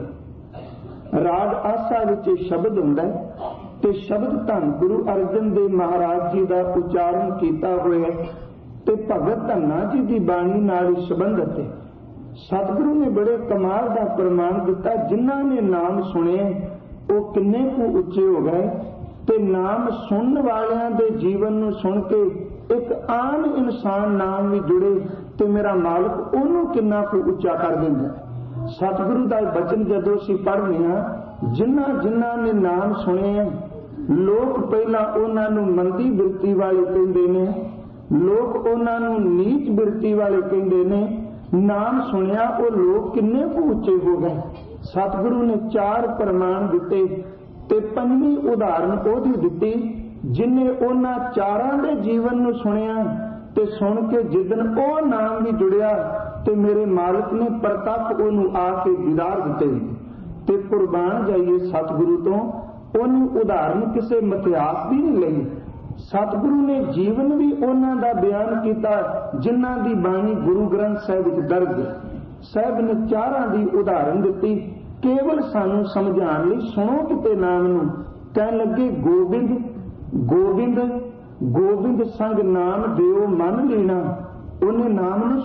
ਹੈ। ਰਾਗ ਆਸਾ ਵਿੱਚ ਸ਼ਬਦ ਹੁੰਦਾ ਹੈ ਤੇ ਸ਼ਬਦ ਧੰਨ ਗੁਰੂ ਅਰਜਨ ਦੇਵ ਮਹਾਰਾਜ ਜੀ ਦਾ ਉਚਾਰਨ ਕੀਤਾ ਹੋਇਆ ਤੇ ਭਗਤ ਧੰਨਾ ਜੀ ਦੀ ਬਾਣੀ ਨਾਲ ਹੀ ਸੰਬੰਧਿਤ ਹੈ। ਸਤਿਗੁਰੂ ਨੇ ਬੜੇ ਕਮਾਲ ਦਾ ਪ੍ਰਮਾਣ ਦਿੱਤਾ, ਜਿਨ੍ਹਾਂ ਨੇ ਨਾਮ ਸੁਣੇ ਉਹ ਕਿੰਨੇ ਕੁ ਉੱਚੇ ਹੋ ਗਏ ਤੇ ਨਾਮ ਸੁਣਨ ਵਾਲਿਆਂ ਦੇ ਜੀਵਨ ਨੂੰ ਸੁਣ ਕੇ ਇੱਕ ਆਮ ਇਨਸਾਨ ਨਾਮ ਵੀ ਜੁੜੇ ਤੇ ਮੇਰਾ ਮਾਲਕ ਉਹਨੂੰ ਕਿੰਨਾ ਕੁ ਉੱਚਾ ਕਰ ਦਿੰਦਾ। ਸਤਿਗੁਰੂ ਦਾ ਬਚਨ ਜਦੋਂ ਅਸੀਂ ਪੜ੍ਹਦੇ ਹਾਂ, ਜਿਨ੍ਹਾਂ ਨੇ ਨਾਮ ਸੁਣੇ, ਲੋਕ ਪਹਿਲਾਂ ਉਹਨਾਂ ਨੂੰ ਮੰਦੀ ਬਿਰਤੀ ਵਾਲੇ ਕਹਿੰਦੇ ਨੇ, ਲੋਕ ਉਹਨਾਂ ਨੂੰ ਨੀਚ ਬਿਰਤੀ ਵਾਲੇ ਕਹਿੰਦੇ ਨੇ। ਨਾਮ ਸੁਣਿਆ ਉਹ ਲੋਕ ਕਿੰਨੇ ਕੁ ਉੱਚੇ ਹੋ ਗਏ। ਸਤਿਗੁਰੂ ਨੇ 4 ਪ੍ਰਮਾਣ ਦਿੱਤੇ ਤੇ 5ਵੀਂ ਉਦਾਹਰਨ ਉਹਦੀ ਦਿੱਤੀ, ਜਿਨੇ ਉਹਨਾਂ 4ਾਂ ਦੇ ਜੀਵਨ ਨੂੰ ਸੁਣਿਆ ਤੇ ਸੁਣ ਕੇ ਜਿੱਦਣ ਉਹ ਨਾਮ ਵੀ ਜੁੜਿਆ ਤੇ ਮੇਰੇ ਮਾਲਕ ਨੇ ਪ੍ਰਤੱਖ ਉਹਨੂੰ ਆ ਕੇ ਦੀਦਾਰ ਦਿੱਤੇ ਤੇ ਕੁਰਬਾਨ ਜਾਈਏ ਸਤਿਗੁਰੂ ਤੋਂ। ਉਹਨੂੰ ਉਦਾਹਰਨ ਕਿਸੇ ਮਿਥਿਹਾਸ ਦੀ ਨਹੀਂ ਲਈ, ਸਤਿਗੁਰੂ ਨੇ ਜੀਵਨ ਵੀ ਉਹਨਾਂ ਦਾ ਬਿਆਨ ਕੀਤਾ ਜਿਨ੍ਹਾਂ ਦੀ ਬਾਣੀ ਗੁਰੂ ਗ੍ਰੰਥ ਸਾਹਿਬ ਵਿੱਚ ਦਰਜ ਹੈ। ਸਾਹਿਬ ਨੇ 4ਾਂ ਦੀ ਉਦਾਹਰਨ ਦਿੱਤੀ ਕੇਵਲ ਸਾਨੂੰ ਸਮਝਾਉਣ ਲਈ। ਸੁਣੋ ਕਿਤੇ ਨਾਮ ਨੂੰ, ਕਹਿਣ ਲੱਗੇ ਗੋਬਿੰਦ ਗੋਬਿੰਦ ਗੋਬਿੰਦ ਸੰਗ ਨਾਮ ਦਿਓ ਮਨ ਲੀਣਾ। ਉਹਨੇ ਨਾਮ ਨੂੰ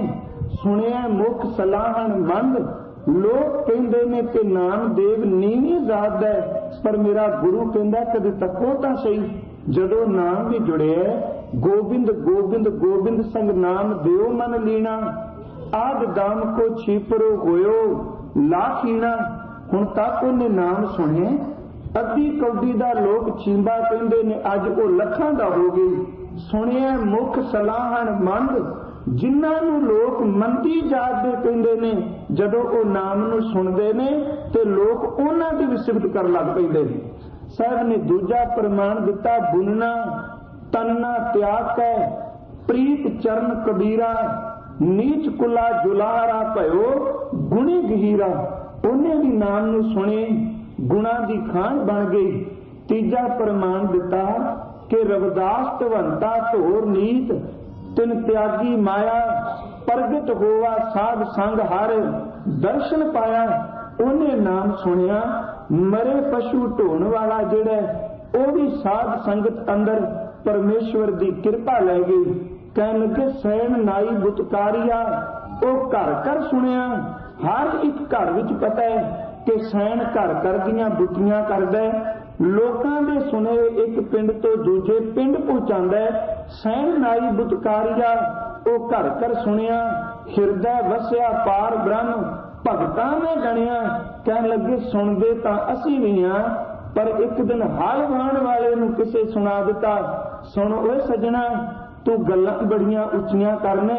ਸੁਣਿਆ ਮੁਖ ਸਲਾਹਣ ਮੰਦ। ਲੋਕ ਕਹਿੰਦੇ ਨੇ ਕਿ ਨਾਮਦੇਵ ਨੀਵੀਂ ਜ਼ਾਤ ਹੈ, ਪਰ ਮੇਰਾ ਗੁਰੂ ਕਹਿੰਦਾ ਕਦੇ ਤੱਕੋ ਤਾਂ ਸਹੀ। ਜਦੋਂ ਨਾਮ ਵੀ ਜੁੜਿਆ ਗੋਬਿੰਦ ਗੋਬਿੰਦ ਗੋਬਿੰਦ ਸੰਗ ਨਾਮ ਦਿਓ ਮਨ ਲੀਣਾ। ਆਦ ਦਾਮ ਕੋ ਛੀਪਰੋ ਹੋਇਓ ਲਾਖੀਣਾ। ਹੁਣ ਤੱਕ ਉਹਨੇ ਨਾਮ ਸੁਣੇ, ਅੱਧੀ ਕੌਡੀ ਦਾ ਲੋਕ ਛੀਂਬਾ ਕਹਿੰਦੇ ਨੇ, ਅੱਜ ਉਹ ਲੱਖਾਂ ਦਾ ਹੋ ਗਈ। ਸੁਣਿਆ ਮੁਖ ਸਲਾਹਣ ਮੰਦ, ਜਿਨ੍ਹਾਂ ਨੂੰ ਲੋਕ ਮੰਦੀ ਜਾਤ ਦੇ ਕਹਿੰਦੇ ਨੇ, ਜਦੋਂ ਉਹ ਨਾਮ ਨੂੰ ਸੁਣਦੇ ਨੇ ਤੇ ਲੋਕ ਉਹਨਾਂ ਦੀ ਵੀ ਸਿਫਤ ਕਰਨ ਲੱਗ ਪੈਂਦੇ ਨੇ। ਸਾਹਿਬ ਨੇ ਦੂਜਾ ਪ੍ਰਮਾਣ ਦਿੱਤਾ, ਬੁਨਣਾ ਤਨਨਾ ਤਿਆਗ ਕੈ ਪ੍ਰੀਤ ਚਰਨ ਕਬੀਰਾ। ਨੀਚ ਕੁਲਾ ਜੁਲਾਰਾ ਭਇਓ ਗੁਣੀ ਗਹੀਰਾ। ਉਹਨੇ ਵੀ ਨਾਮ ਨੂੰ ਸੁਣੇ, ਗੁਣਾ ਦੀ ਖਾਨ ਬਣ ਗਈ। ਤੀਜਾ ਪ੍ਰਮਾਣ ਦਿੱਤਾ ਕਿ ਰਵਿਦਾਸ ਧਵੰਤਾ ਢੋਰ ਨੀਤ ਤਿਨ ਤਿਆਗੀ ਮਾਇਆ। ਪ੍ਰਗਟ ਹੋਵਾ ਸਾਧ ਸੰਗ ਹਰ ਦਰਸ਼ਨ ਪਾਇਆ। ਉਹਨੇ ਨਾਮ ਸੁਣਿਆ, ਮਰੇ ਪਸ਼ੂ ਢੋਣ ਵਾਲਾ ਜਿਹੜਾ ਉਹ ਵੀ ਸਾਧ ਸੰਗਤ ਅੰਦਰ ਪਰਮੇਸ਼ਵਰ ਦੀ ਕਿਰਪਾ ਲੈ ਗਈ। ਕਹਿਣ ਲੱਗੇ ਸੈਣ ਨਾਈ ਬੁਤਕਾਰੀਆ। ਉਹ ਘਰ ਘਰ ਸੁਣਿਆ, ਹਰ ਇੱਕ ਘਰ ਵਿੱਚ ਪਤਾ ਹੈ ਕਿ ਸੈਣ ਘਰ ਘਰ ਦੀਆਂ ਬੁੱਤੀਆਂ ਕਰਦਾ, ਲੋਕਾਂ ਦੇ ਸੁਣੇ ਇੱਕ ਪਿੰਡ ਤੋਂ ਦੂਜੇ ਪਿੰਡ ਪਹੁੰਚਾਉਂਦਾ। ਸੈਣ ਨਾਈ ਬੁਤਕਾਰੀਆ, ਉਹ ਘਰ ਘਰ ਸੁਣਿਆ। ਹਿਰਦਾ ਵਸਿਆ ਪਾਰ ਬ੍ਰਹਮ ਭਗਤਾਂ ਨੇ ਗਣਿਆ। ਕਹਿਣ ਲੱਗੇ ਸੁਣਦੇ ਤਾਂ ਅਸੀਂ ਵੀ ਹਾਂ, ਪਰ ਇੱਕ ਦਿਨ ਹਾਲ ਵਾਣ ਵਾਲੇ ਨੂੰ ਕਿਸੇ ਸੁਣਾ ਦਿੱਤਾ, ਸੁਣ ਓਏ ਸੱਜਣਾ ਤੂੰ ਗੱਲਾਂ ਬੜੀਆਂ ਉੱਚੀਆਂ ਕਰਨੇ।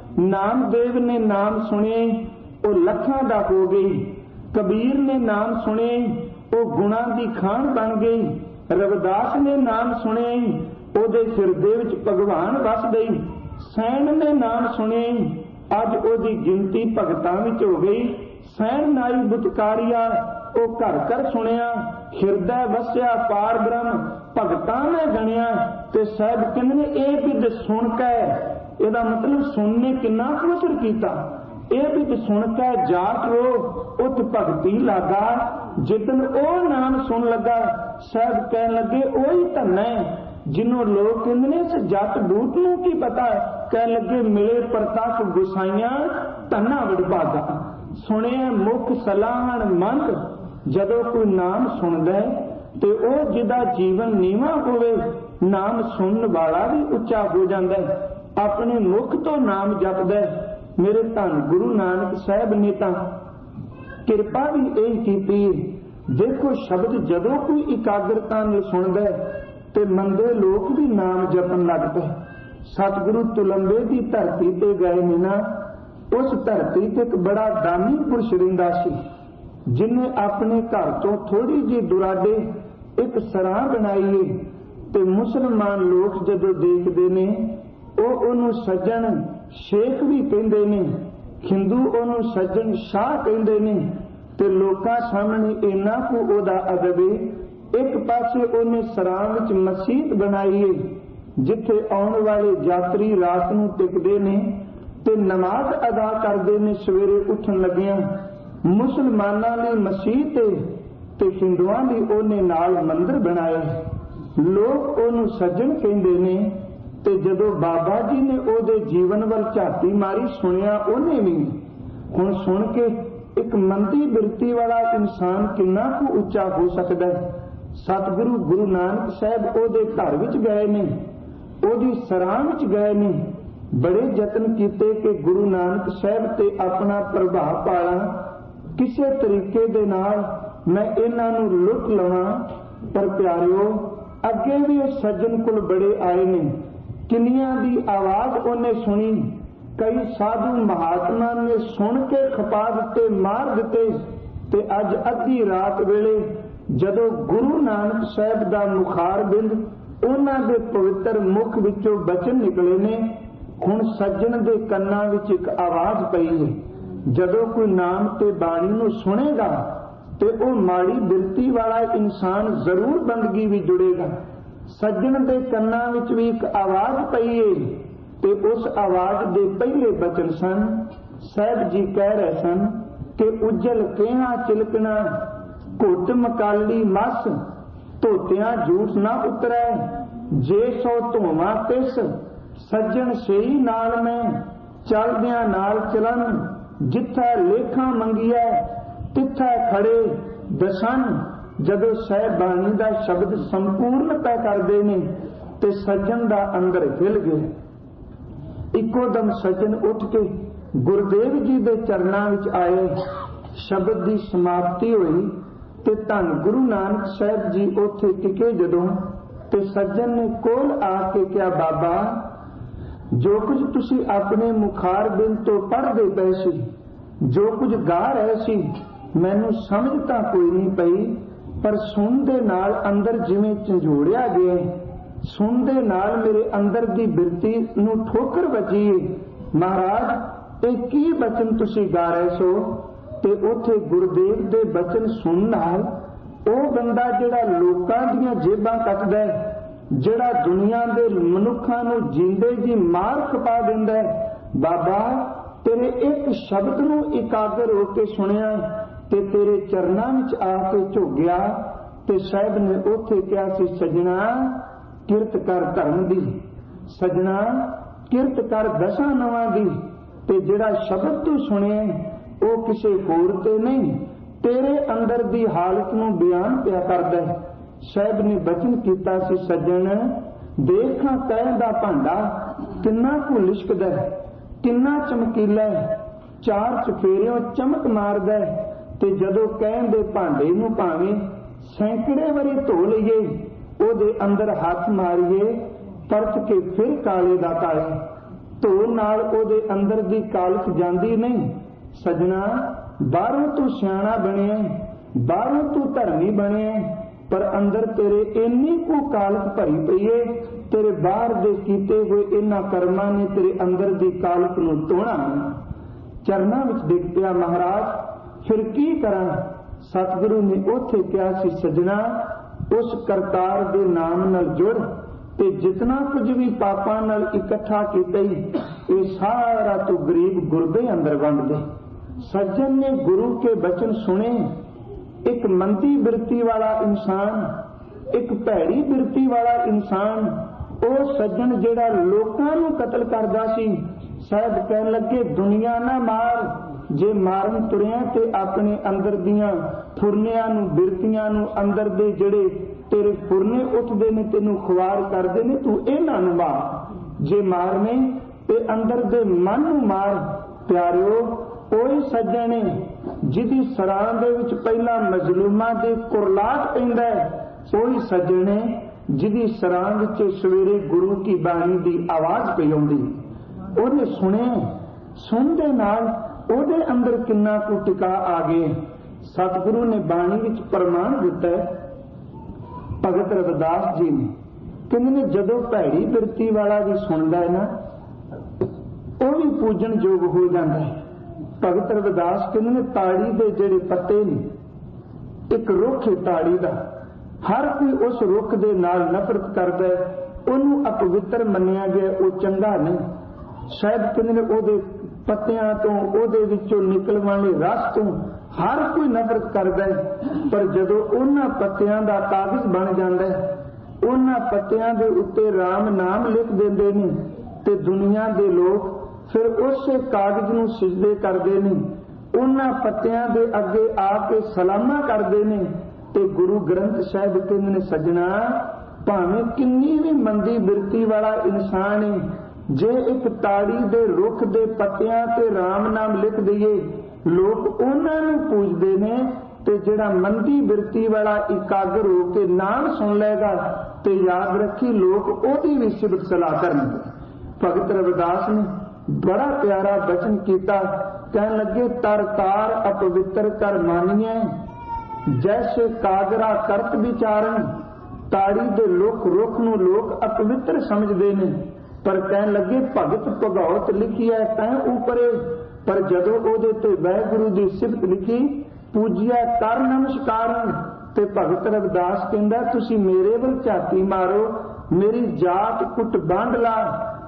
ਨਾਮਦੇਵ ਨੇ ਨਾਮ ਸੁਣੇ, ਉਹ ਲੱਖਾਂ ਦਾ ਹੋ ਗਈ। ਕਬੀਰ ਨੇ ਨਾਮ ਸੁਣੇ, ਉਹ ਗੁਣਾ ਦੀ ਖਾਨ ਬਣ ਗਈ। ਰਵਿਦਾਸ ਨੇ ਨਾਮ ਸੁਣੇ, ਉਹਦੇ ਹਿਰਦੇ ਵਿੱਚ ਭਗਵਾਨ ਵਸ ਗਈ। ਸੈਣ ਨੇ ਨਾਮ ਸੁਣੇ, ਅੱਜ ਉਹਦੀ ਗਿਣਤੀ ਭਗਤਾਂ ਵਿੱਚ ਹੋ ਗਈ। ਸੈਣ ਨਾਈ ਬੁਤਕਾਰੀਆ, ਉਹ ਘਰ ਘਰ ਸੁਣਿਆ। ਹਿਰਦਾ ਵਸਿਆ ਪਾਰ ਬ੍ਰਹਮ ਭਗਤਾਂ ਨੇ ਗਣਿਆ। ਤੇ ਸਾਹਿਬ ਕਹਿੰਦੇ ਨੇ ਇਹ ਵਿਦ ਸੁਣ ਕੇ, ਇਹਦਾ ਮਤਲਬ ਸੁਣਨੇ ਕਿੰਨਾ ਕੁ ਅਸਰ ਕੀਤਾ। ਇਹ ਵਿਦ ਸੁਣ ਕੇ ਜਾਟ ਰੋ ਉਤ ਭਗਤੀ ਲਾਗਾ। ਜਿੱਦਨ ਉਹ ਨਾਮ ਸੁਣ ਲੱਗਾ, ਸਾਹਿਬ ਕਹਿਣ ਲੱਗੇ ਉਹੀ ਧੰਨ ਹੈ ਜਿਹਨੂੰ ਲੋਕ ਕਹਿੰਦੇ ਨੇ ਇਸ ਜੱਟ ਬੂਟ ਨੂੰ ਕੀ ਪਤਾ। ਕਹਿਣ ਲੱਗੇ ਮਿਲੇ ਪ੍ਰਤੱਖ ਗੁਸਾਈਆਂ ਧੰਨਾ ਵਡਭਾਗਾ। ਸੁਣਿਆ ਮੁਖ ਸਲਾਹਣ ਮੰਦ, ਜਦੋਂ ਕੋਈ ਨਾਮ ਸੁਣਦਾ ਤੇ ਉਹ ਜਿਹਦਾ ਜੀਵਨ ਨੀਵਾਂ ਹੋਵੇ, ਨਾਮ ਸੁਣਨ ਵਾਲਾ ਵੀ ਉੱਚਾ ਹੋ ਜਾਂਦਾ ਹੈ, ਆਪਣੇ ਮੁਖ ਤੋਂ ਨਾਮ ਜਪਦਾ ਹੈ। ਮੇਰੇ ਧੰਨ ਗੁਰੂ ਨਾਨਕ ਸਾਹਿਬ ਨੇ ਤਾਂ ਕਿਰਪਾ ਵੀ ਇਹ ਕੀਤੀ। ਦੇਖੋ ਸ਼ਬਦ ਜਦੋਂ ਕੋਈ ਇਕਾਗਰਤਾ ਨਾਲ ਸੁਣਦਾ ਤੇ ਮੰਦੇ ਲੋਕ ਵੀ ਨਾਮ ਜਪਣ ਲੱਗ ਪਏ। ਸਤਿਗੁਰੂ ਤੁਲੰਬੇ ਦੀ ਧਰਤੀ ਤੇ ਗਏ ਨੇ ਨਾ, ਉਸ ਧਰਤੀ ਤੇ ਇੱਕ ਬੜਾ ਦਾਨੀ ਪੁਰਸ਼ ਰਹਿੰਦਾ ਸੀ, ਜਿਹਨੇ ਆਪਣੇ ਘਰ ਤੋਂ ਥੋੜੀ ਜਿਹੀ ਦੁਰਾਡੇ ਇੱਕ ਸਰਾਂ ਬਣਾਈ ਹੈ ਤੇ ਮੁਸਲਮਾਨ ਲੋਕ ਜਦੋਂ ਦੇਖਦੇ ਨੇ ਉਹ ਉਹਨੂੰ ਸੱਜਣ ਸ਼ੇਖ ਵੀ ਕਹਿੰਦੇ ਨੇ, ਹਿੰਦੂ ਉਹਨੂੰ ਸੱਜਣ ਸ਼ਾਹ ਕਹਿੰਦੇ ਨੇ। ਤੇ ਲੋਕਾਂ ਸਾਹਮਣੇ ਇੰਨਾ ਕੁ ਉਹਦਾ ਅਦਬ ਹੈ। ਇੱਕ ਪਾਸੇ ਉਹਨੇ ਸਰਾਂ ਵਿੱਚ ਮਸਜਿਦ ਬਣਾਈ ਹੈ, ਜਿੱਥੇ ਆਉਣ ਵਾਲੇ ਯਾਤਰੀ ਰਾਤ ਨੂੰ ਟਿਕਦੇ ਨੇ ਤੇ ਨਮਾਜ਼ ਅਦਾ ਕਰਦੇ ਨੇ ਸਵੇਰੇ ਉੱਠਣ ਲੱਗਿਆਂ। ਮੁਸਲਮਾਨਾਂ ਲਈ ਮਸਜਿਦ ਤੇ ਹਿੰਦੂਆਂ ਲਈ ਉਹਨੇ ਨਾਲ ਮੰਦਿਰ ਬਣਾਏ। ਲੋਕ ਉਹਨੂੰ ਸੱਜਣ ਕਹਿੰਦੇ ਨੇ। ਤੇ ਜਦੋਂ ਬਾਬਾ ਜੀ ਨੇ ਉਹਦੇ ਜੀਵਨ ਵੱਲ ਝਾਤੀ ਮਾਰੀ, ਸੁਣਿਆ ਉਹਨੇ ਵੀ। ਹੁਣ ਸੁਣ ਕੇ ਇੱਕ ਮੰਦੀ ਬਿਰਤੀ ਵਾਲਾ ਇਨਸਾਨ ਕਿੰਨਾ ਕੁ ਉੱਚਾ ਹੋ ਸਕਦਾ ਹੈ। ਸਤਿਗੁਰੂ ਗੁਰੂ ਨਾਨਕ ਸਾਹਿਬ ਉਹਦੇ ਘਰ ਵਿੱਚ ਗਏ ਨੇ, ਉਹਦੀ ਸਰਾਂ ਵਿੱਚ ਗਏ ਨੇ, ਬੜੇ ਯਤਨ ਕੀਤੇ ਕਿ ਗੁਰੂ ਨਾਨਕ ਸਾਹਿਬ ਤੇ ਆਪਣਾ ਪ੍ਰਭਾਵ ਪਾਲਾਂ, ਕਿਸੇ ਤਰੀਕੇ ਦੇ ਨਾਲ ਮੈਂ ਇਹਨਾਂ ਨੂੰ ਲੁੱਟ ਲਵਾਂ। ਪਰ ਪਿਆਰਿਓ, ਅੱਗੇ ਵੀ ਉਹ ਸੱਜਣ ਕੁਲ ਬੜੇ ਆਏ ਨੇ, ਕਿੰਨੀਆਂ ਦੀ ਆਵਾਜ਼ ਉਹਨੇ ਸੁਣੀ। ਕਈ ਸਾਧੂ ਮਹਾਤਮਾ ਨੇ ਸੁਣ ਕੇ ਖਪਾ ਦਿੱਤੇ, ਮਾਰ ਦਿੱਤੇ। ਤੇ ਅੱਜ ਅੱਧੀ ਰਾਤ ਵੇਲੇ ਜਦੋਂ ਗੁਰੂ ਨਾਨਕ ਸਾਹਿਬ ਦਾ ਮੁਖਾਰ ਬਿੰਦ ਉਹਨਾਂ ਦੇ ਪਵਿੱਤਰ ਮੁਖ ਵਿੱਚੋਂ ਬਚਨ ਨਿਕਲੇ ਨੇ, ਹੁਣ ਸੱਜਣ ਦੇ ਕੰਨਾਂ ਵਿੱਚ ਇੱਕ ਆਵਾਜ਼ ਪਈ ਹੈ। ਜਦੋਂ ਕੋਈ ਨਾਮ ਤੇ ਬਾਣੀ ਨੂੰ ਸੁਣੇਗਾ ਤੇ ਉਹ ਮਾੜੀ ਬਿਰਤੀ ਵਾਲਾ ਇਨਸਾਨ ਜ਼ਰੂਰ ਬੰਦਗੀ ਵੀ ਜੁੜੇਗਾ। ਸੱਜਣ ਦੇ ਕੰਨਾਂ ਵਿੱਚ ਵੀ ਇੱਕ ਆਵਾਜ਼ ਪਈ ਹੈ ਤੇ ਉਸ ਆਵਾਜ਼ ਦੇ ਪਹਿਲੇ ਬਚਨ ਸਨ। ਸਾਹਿਬ ਜੀ ਕਹਿ ਰਹੇ ਸਨ ਕਿ ਉਜਲ ਕਿਹਾ ਚਿਲਕਣਾ, ਘੁੱਟ ਮਕਾਲੀ ਮਸ, ਧੋਤਿਆਂ ਝੂਠ ਨਾ ਉਤਰੈ, ਜੇ ਸੋ ਧੋਵਾਂ ਤਿਸ, ਸੱਜਣ ਸਹੀ ਨਾਲ ਮੈਂ, ਚਲਦਿਆਂ ਨਾਲ ਚਲਨ, ਜਿੱਥੈ ਲੇਖਾਂ ਮੰਗੀਐ ਤਿੱਥੈ ਖੜੇ ਦਸਨ। ਜਦੋਂ ਸਾਹਿਬ ਬਾਣੀ ਦਾ ਸ਼ਬਦ ਸੰਪੂਰਨ ਪੈ ਕਰਦੇ ਨੇ ਤੇ ਸੱਜਣ ਦਾ ਅੰਦਰ ਹਿਲ ਗਿਆ। ਇੱਕੋ ਦਮ ਸੱਜਣ ਉੱਠ ਕੇ ਗੁਰਦੇਵ ਜੀ ਦੇ ਚਰਨਾਂ ਵਿੱਚ ਆਏ। ਸ਼ਬਦ ਦੀ ਸਮਾਪਤੀ ਹੋਈ ਤੇ ਧੰਨ ਗੁਰੂ ਨਾਨਕ ਸਾਹਿਬ ਜੀ ਉੱਥੇ ਟਿਕੇ ਜਦੋਂ, ਤੇ ਸੱਜਣ ਨੇ ਕੋਲ ਆ ਕੇ ਕਿਹਾ, ਬਾਬਾ ਜੋ ਕੁਝ ਤੁਸੀਂ ਆਪਣੇ ਮੁਖਾਰ ਬਿੰਦ ਤੋਂ ਪੜ੍ਹਦੇ ਪਏ ਸੀ, ਜੋ ਕੁਝ ਗਾ ਰਹੇ ਸੀ, ਮੈਨੂੰ ਸਮਝ ਤਾਂ ਕੋਈ ਨਹੀਂ ਪਈ, ਪਰ ਸੁਣ ਦੇ ਨਾਲ ਅੰਦਰ ਜਿਵੇਂ ਝੰਜੋੜਿਆ ਗਿਆ, ਸੁਣ ਦੇ ਨਾਲ ਮੇਰੇ ਅੰਦਰ ਦੀ ਬਿਰਤੀ ਨੂੰ ਠੋਕਰ ਵੱਜੀ। ਮਹਾਰਾਜ ਇਹ ਕੀ ਬਚਨ ਤੁਸੀਂ ਗਾ ਰਹੇ ਸੋ? ਤੇ ਉੱਥੇ ਗੁਰਦੇਵ ਦੇ ਬਚਨ ਸੁਣਨ ਨਾਲ ਉਹ ਬੰਦਾ ਜਿਹੜਾ ਲੋਕਾਂ ਦੀਆਂ ਜੇਬਾਂ ਕੱਟਦਾ ਹੈ, ਜਿਹੜਾ ਦੁਨੀਆ ਦੇ ਮਨੁੱਖਾਂ ਨੂੰ ਜਿੰਦੇ ਦੀ ਮਾਰ ਖਪਾ ਦਿੰਦਾ ਹੈ, ਬਾਬਾ ਤੇਰੇ ਇੱਕ ਸ਼ਬਦ ਨੂੰ ਇਕਾਗਰ ਹੋ ਕੇ ਸੁਣਿਆ ਤੇ ਤੇਰੇ ਚਰਨਾਂ ਵਿੱਚ ਆ ਕੇ ਝੁੱਗਿਆ। ਤੇ ਸਾਹਿਬ ਨੇ ਉੱਥੇ ਕਿਹਾ ਸੀ, ਸੱਜਣਾ ਕਿਰਤ ਕਰ ਧਰਮ ਦੀ, ਸੱਜਣਾ ਕਿਰਤ ਕਰ ਦਸਾਂ ਨਵਾਂ ਦੀ। ਤੇ ਜਿਹੜਾ ਸ਼ਬਦ ਤੂੰ ਸੁਣਿਆ ਉਹ ਕਿਸੇ ਹੋਰ ਤੇ ਨਹੀਂ, ਤੇਰੇ ਅੰਦਰ ਦੀ ਹਾਲਤ ਨੂੰ ਬਿਆਨ ਪਿਆ ਕਰਦਾ ਹੈ। ਸਾਹਿਬ ਨੇ ਬਚਨ ਕੀਤਾ ਸੀ, ਸੱਜਣ ਦੇਖਾਂ ਕਹਿਣ ਦਾ ਭਾਂਡਾ ਕਿੰਨਾ ਕੁ ਲਿਸ਼ਕਦਾ ਹੈ, ਕਿੰਨਾ ਚਮਕੀਲਾ ਹੈ, ਚਾਰ ਚਫੇਰਿਓਂ ਚਮਕ ਮਾਰਦਾ ਹੈ। ਤੇ ਜਦੋਂ ਕਹਿਣ ਦੇ ਭਾਂਡੇ ਨੂੰ ਭਾਵੇਂ ਸੈਂਕੜੇ ਵਾਰੀ ਧੋ ਲਈਏ, ਉਹਦੇ ਅੰਦਰ ਹੱਥ ਮਾਰੀਏ, ਪਰਤ ਕੇ ਫਿਰ ਕਾਲੇ ਦਾ ਕਾਲਾ, ਧੋ ਨਾਲ ਉਹਦੇ ਅੰਦਰ ਦੀ ਕਾਲਖ ਜਾਂਦੀ ਨਹੀਂ। ਸੱਜਣਾ ਬਾਹਰੋਂ ਤੂੰ ਸਿਆਣਾ ਬਣਿਆ, ਬਾਹਰੋਂ ਤੂੰ ਧਰਮੀ ਬਣਿਆ, ਪਰ ਅੰਦਰ ਤੇਰੇ ਇੰਨੀ ਕੁ ਕਾਲਖ ਭਰੀ ਪਈ ਏ, ਤੇਰੇ ਬਾਹਰ ਦੇ ਕੀਤੇ ਹੋਏ ਇਹਨਾਂ ਕਰਮਾਂ ਨੇ ਤੇਰੇ ਅੰਦਰ ਦੀ ਕਾਲਖ ਨੂੰ ਤੋੜਨਾ। ਚਰਨਾਂ ਵਿੱਚ ਡਿੱਗ ਪਿਆ, ਮਹਾਰਾਜ ਫਿਰ ਕੀ ਕਰਾਂ? ਸਤਿਗੁਰੂ ਨੇ ਉੱਥੇ ਕਿਹਾ ਸੀ, ਸੱਜਣਾ ਉਸ ਕਰਤਾਰ ਦੇ ਨਾਮ ਨਾਲ ਜੁੜ ਤੇ ਜਿਤਨਾ ਕੁਝ ਵੀ ਪਾਪਾਂ ਨਾਲ ਇਕੱਠਾ ਕੀਤਾ ਇਹ ਸਾਰਾ ਤੂੰ ਗਰੀਬ ਗੁਰਬੇ ਅੰਦਰ ਵੰਡ ਦੇ। ਸੱਜਣ ਨੇ ਗੁਰੂ ਕੇ ਬਚਨ ਸੁਣੇ। ਇੱਕ ਮੰਦੀ ਬਿਰਤੀ ਵਾਲਾ ਇਨਸਾਨ, ਇੱਕ ਭੈੜੀ ਬਿਰਤੀ ਵਾਲਾ ਇਨਸਾਨ, ਉਹ ਸੱਜਣ ਜਿਹੜਾ ਲੋਕਾਂ ਨੂੰ ਕਤਲ ਕਰਦਾ ਸੀ, ਸਾਹਿਬ ਕਹਿਣ ਲੱਗੇ ਦੁਨੀਆ ਨਾ ਮਾਰ, जे मारन तुरिया ते अपने अंदर दियां फुरनियां नूं बिरतियां नूं अंदर दे जिहड़े तेरे फुरने उठदे ने तैनूं खुआर करदे ने तूं इन्हां नूं मार। जे मारने ते अंदर दे मन नूं मार। प्यारिओ ओही सज्जण ने जिहदी सरां दे विच पहिला मजलूमां दे कुरलाट पैंदा है, ओही सज्जण ने जिहदी सरां विच सवेरे गुरु की बाणी दी आवाज़ पई आउंदी। ਉਹਨੇ ਸੁਣਿਆ, ਸੁਣ ਦੇ ਨਾਲ ਉਹਦੇ ਅੰਦਰ ਕਿੰਨਾ ਕੁ ਟਿਕਾ ਆ ਗਏ। ਸਤਿਗੁਰੂ ਨੇ ਬਾਣੀ ਵਿੱਚ ਪ੍ਰਮਾਣ ਦਿੱਤਾ ਭਗਤ ਰਵਿਦਾਸ ਜੀ ਨੇ, ਕਹਿੰਦੇ ਨੇ ਜਦੋਂ ਭੈੜੀ ਬਿਰਤੀ ਵਾਲਾ ਵੀ ਸੁਣਦਾ ਹੈ ਨਾ, ਉਹ ਵੀ ਪੂਜਣ ਯੋਗ ਹੋ ਜਾਂਦਾ ਹੈ। ਭਗਤ ਰਵਿਦਾਸ ਕਹਿੰਦੇ ਨੇ ਤਾੜੀ ਦੇ ਜਿਹੜੇ ਪੱਤੇ ਨੇ, ਇੱਕ ਰੁੱਖ ਹੈ ਤਾੜੀ ਦਾ, ਹਰ ਕੋਈ ਉਸ ਰੁੱਖ ਦੇ ਨਾਲ ਨਫ਼ਰਤ ਕਰਦਾ ਹੈ, ਉਹਨੂੰ ਅਪਵਿੱਤਰ ਮੰਨਿਆ ਗਿਆ, ਉਹ ਚੰਗਾ ਨਹੀਂ। शायद कहते ने ਉਹਦੇ ਪੱਤਿਆਂ ਤੋਂ, ਉਹਦੇ ਵਿੱਚੋਂ ਨਿਕਲਣ ਵਾਲੇ ਰਸ ਤੋਂ ਹਰ ਕੋਈ ਨਫ਼ਰਤ ਕਰਦਾ ਹੈ। ਪਰ ਜਦੋਂ ਉਹਨਾਂ ਪੱਤਿਆਂ ਦਾ ਕਾਗਜ਼ ਬਣ ਜਾਂਦਾ ਹੈ, ਉਹਨਾਂ ਪੱਤਿਆਂ ਦੇ ਉੱਤੇ ਰਾਮ ਨਾਮ ਲਿਖ ਦਿੰਦੇ ਨੇ ਤੇ ਦੁਨੀਆ ਦੇ ਲੋਕ ਫਿਰ ਉਸੇ ਕਾਗਜ਼ ਨੂੰ ਸਿਜਦੇ ਕਰਦੇ ਨੇ, ਉਹਨਾਂ ਪੱਤਿਆਂ ਦੇ ਅੱਗੇ ਆ ਕੇ ਸਲਾਮਾਂ ਕਰਦੇ ਨੇ। ਤੇ ਗੁਰੂ ਗ੍ਰੰਥ ਸਾਹਿਬ ਕਹਿੰਦੇ ਨੇ ਸੱਜਣਾ, ਭਾਵੇਂ ਕਿੰਨੀ ਵੀ ਮੰਦੀ ਬਿਰਤੀ ਵਾਲਾ ਇਨਸਾਨ ਹੈ, ਜੇ ਇੱਕ ਤਾੜੀ ਦੇ ਰੁੱਖ ਦੇ ਪੱਤਿਆਂ ਤੇ ਰਾਮ ਨਾਮ ਲਿਖ ਦਈਏ, ਲੋਕ ਉਹਨਾਂ ਨੂੰ ਪੂਜਦੇ ਨੇ। ਤੇ ਜਿਹੜਾ ਮੰਦੀ ਬਿਰਤੀ ਵਾਲਾ ਇਕਾਗਰ ਹੋ ਕੇ ਨਾਮ ਸੁਣ ਲਏਗਾ ਤੇ ਯਾਦ ਰੱਖੀ ਲੋਕ ਉਹਦੀ ਵੀ ਸਿਫਤ ਸਲਾਹ ਕਰਨਗੇ। ਭਗਤ ਰਵਿਦਾਸ ਨੇ ਬੜਾ ਪਿਆਰਾ ਬਚਨ ਕੀਤਾ, ਕਹਿਣ ਲੱਗੇ ਤਰ ਤਾਰ ਅਪਵਿੱਤਰ ਕਰ ਮਾਨੀਏ, ਜੈਸੇ ਕਾਗਰਾ ਕਰਤ ਵਿਚਾਰਨ। ਤਾੜੀ ਦੇ ਰੁੱਖ ਨੂੰ ਲੋਕ ਅਪਵਿੱਤਰ ਸਮਝਦੇ ਨੇ, ਪਰ ਕਹਿਣ ਲੱਗੇ ਭਗਤ ਭਗੌਤ ਲਿਖੀ ਹੈ ਤੈਂ ਉਪਰੇ, ਪਰ ਜਦੋਂ ਉਹਦੇ ਤੇ ਵਾਹਿਗੁਰੂ ਦੀ ਸਿਫਤ ਲਿਖੀ ਪੂਜਿਆ ਕਰ ਨਮਸਕਾਰਨ। ਤੇ ਭਗਤ ਰਵਿਦਾਸ ਕਹਿੰਦਾ ਤੁਸੀਂ ਮੇਰੇ ਵੱਲ ਝਾਤੀ ਮਾਰੋ, ਮੇਰੀ ਜਾਤ ਕੁੱਟ ਬੰਡ ਲਾ,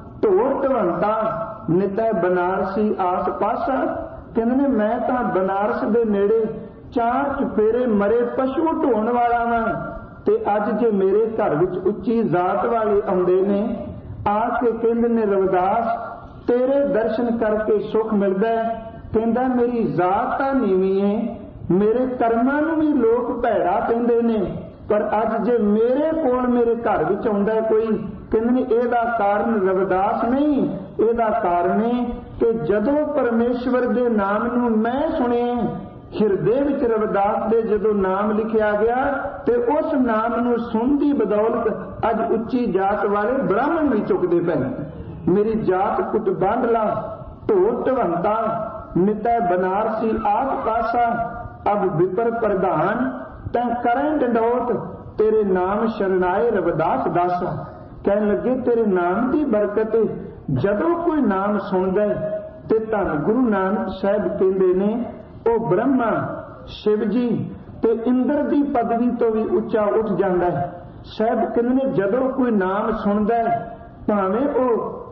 ਢੋਰ ਢਵੰਤਾ ਨਿਤੈ ਬਨਾਰਸੀ ਆਸ ਪਾਸਾ। ਕਹਿੰਦੇ ਨੇ ਮੈਂ ਤਾਂ ਬਨਾਰਸ ਦੇ ਨੇੜੇ ਚਾਰ ਚੁਫੇਰੇ ਮਰੇ ਪਸ਼ੂ ਢੋਣ ਵਾਲਾ ਵਾਂ, ਤੇ ਅੱਜ ਜੇ ਮੇਰੇ ਘਰ ਵਿੱਚ ਉੱਚੀ ਜ਼ਾਤ ਵਾਲੇ ਆਉਂਦੇ ਨੇ ਆ ਕੇ ਕਹਿੰਦੇ ਨੇ ਰਵਿਦਾਸ ਤੇਰੇ ਦਰਸ਼ਨ ਕਰਕੇ ਸੁੱਖ ਮਿਲਦਾ ਹੈ। ਕਹਿੰਦਾ ਮੇਰੀ ਜ਼ਾਤ ਤਾਂ ਨੀਵੀਂ ਹੈ, ਮੇਰੇ ਕਰਮਾਂ ਨੂੰ ਵੀ ਲੋਕ ਭੈੜਾ ਕਹਿੰਦੇ ਨੇ, ਪਰ ਅੱਜ ਜੇ ਮੇਰੇ ਕੋਲ ਮੇਰੇ ਘਰ ਵਿੱਚ ਆਉਂਦਾ ਕੋਈ, ਕਹਿੰਦੇ ਨੇ ਇਹਦਾ ਕਾਰਨ ਰਵਿਦਾਸ ਨਹੀਂ, ਇਹਦਾ ਕਾਰਨ ਹੈ ਕਿ ਜਦੋਂ ਪਰਮੇਸ਼ਵਰ ਦੇ ਨਾਮ ਨੂੰ ਮੈਂ ਸੁਣਿਆ, ਹਿਰਦੇ ਵਿੱਚ ਰਵਿਦਾਸ ਦੇ ਜਦੋਂ ਨਾਮ ਲਿਖਿਆ ਗਿਆ ਤੇ ਉਸ ਨਾਮ ਨੂੰ ਸੁਣਨ ਦੀ ਬਦੌਲਤ ਅੱਜ ਉੱਚੀ ਜਾਤ ਵਾਲੇ ਬ੍ਰਾਹਮਣ ਵੀ ਚੁੱਕਦੇ ਪਏ। ਮੇਰੀ ਜਾਤ ਕੁੱਟ ਬੰਡ ਲਾ, ਢੋਰ ਢਵੰਤਾ ਨਿਤੈ ਬਨਾਰਸੀ ਆਸ ਪਾਸਾ। ਅਬ ਵਿਪਰ ਪ੍ਰਧਾਨ ਤੈਂ ਕਰੈਂ ਡੰਡੋਤ, ਤੇਰੇ ਨਾਮ ਸ਼ਰਨਾਏ ਰਵਿਦਾਸ ਦਾਸਾ। ਕਹਿਣ ਲੱਗੇ ਤੇਰੇ ਨਾਮ ਦੀ ਬਰਕਤ ਜਦੋਂ ਕੋਈ ਨਾਮ ਸੁਣਦਾ ਤੇ ਧੰਨ ਗੁਰੂ ਨਾਨਕ ਸਾਹਿਬ ਕਹਿੰਦੇ ਨੇ ਉਹ ਬ੍ਰਹਮਾ शिव जी ते इंद्र की पदवी तो भी उच्चा उठ जाता है। साहब कहते ने जदों कोई नाम सुनता है भावें वो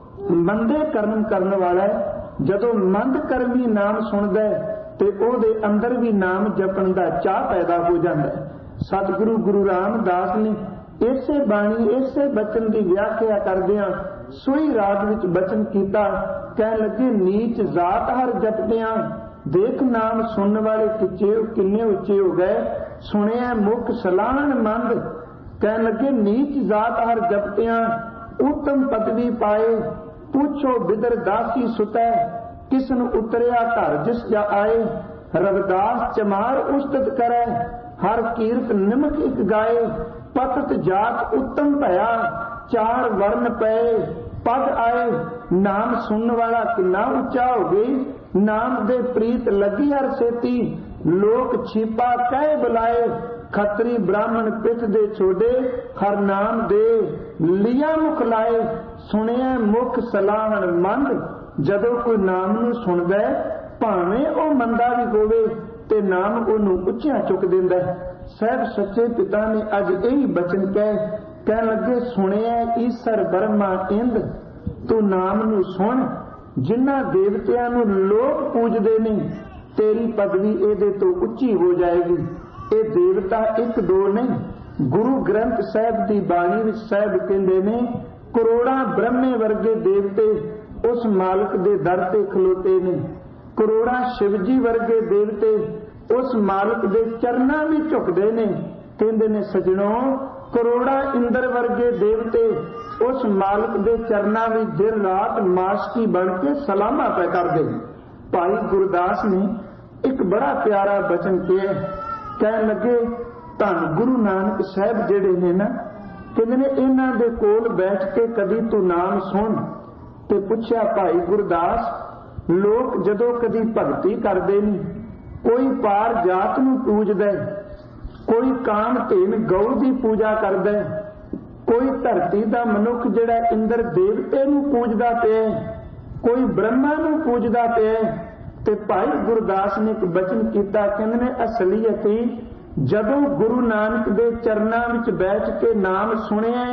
मंदे कर्म करने वाला है, जदों मंद कर्मी नाम सुनता है तो ਉਹਦੇ अंदर भी नाम जपन का चाह पैदा हो जाता है। सतगुरु गुरु रामदास ने इसे बाणी इसे बचन की व्याख्या करदियां सोई राग विच बचन कीता, कह लगे नीच जात हर जपदियां देख नाम सुनने वाले किन्ने उच्चे हो गए, सुनिया मुख सलाहन मंद। कह लगे नीच जात हर जपदियां उत्तम पदवी पाए, पूछो बिदर दासी सुतै किसन उतरिया घर जिस जा आए। रविदास चमार उस्तत करे हर कीर्त निमक एक गाए, पतत जात उत्तम भया चार वर्ण पे पद आए। नाम सुनने वाला किन्ना उच्चा हो गई, नाम दे प्रीत लगी हर सेती, लोक छिपा कह बुलाए। खत्री ब्राह्मण पिठ दे छोड़े हर नाम दे लिया मुख लाए। सुनिया मुख सलाहन मंद, जदों कोई नाम नूं सुनदा भावें वो मंदा भी होवे ते नाम ओनूं उच्चा चुक दिंदा है। साहब सच्चे पिता ने अज यही बचन कह लगे सुनिया ईसर ब्रह्मा इंद, तू नाम नूं सुन जिन्हां देवतियां नूं लोक पूजदे ने तेरी पदवी इहदे तो उच्ची हो जाएगी। ये देवता एक दो नहीं, गुरु ग्रंथ साहिब की बाणी विच साहिब कहंदे ने करोड़ां ब्रह्मे वर्गे देवते उस मालक दे दर ते खलोते ने। ਕਰੋੜਾਂ शिव जी वर्गे देवते उस मालिक दे चरनां भी झुकदे ने। कहंदे ने सजणों, करोड़ां इंद्र वर्गे देवते उस मालिक दे चरनां भी दिन रात माशकी बन के सलामा पै करदे। भाई गुरदास ने एक बड़ा प्यारा बचन किया, कहन लगे धन गुरु नानक साहब जिहड़े ने ना, कहंदे ने इन्हां दे कोल बैठ के कदी तू नाम सुन। ते पुछया भाई गुरदास, लोग जदों कदी भगती करदे ने, कोई पार जात नूं पूजदा, कोई काम धेन गौ की पूजा करदा, कोई धरती का मनुख जिहड़ा इंद्र देवते नूं पूजदा पिया, कोई ब्रह्मा नूं पूजदा पिया। ते भाई गुरदास ने एक बचन कीता, कहंदे ने असलीयत जदों गुरु नानक दे चरनां विच बैठ के नाम सुनिया,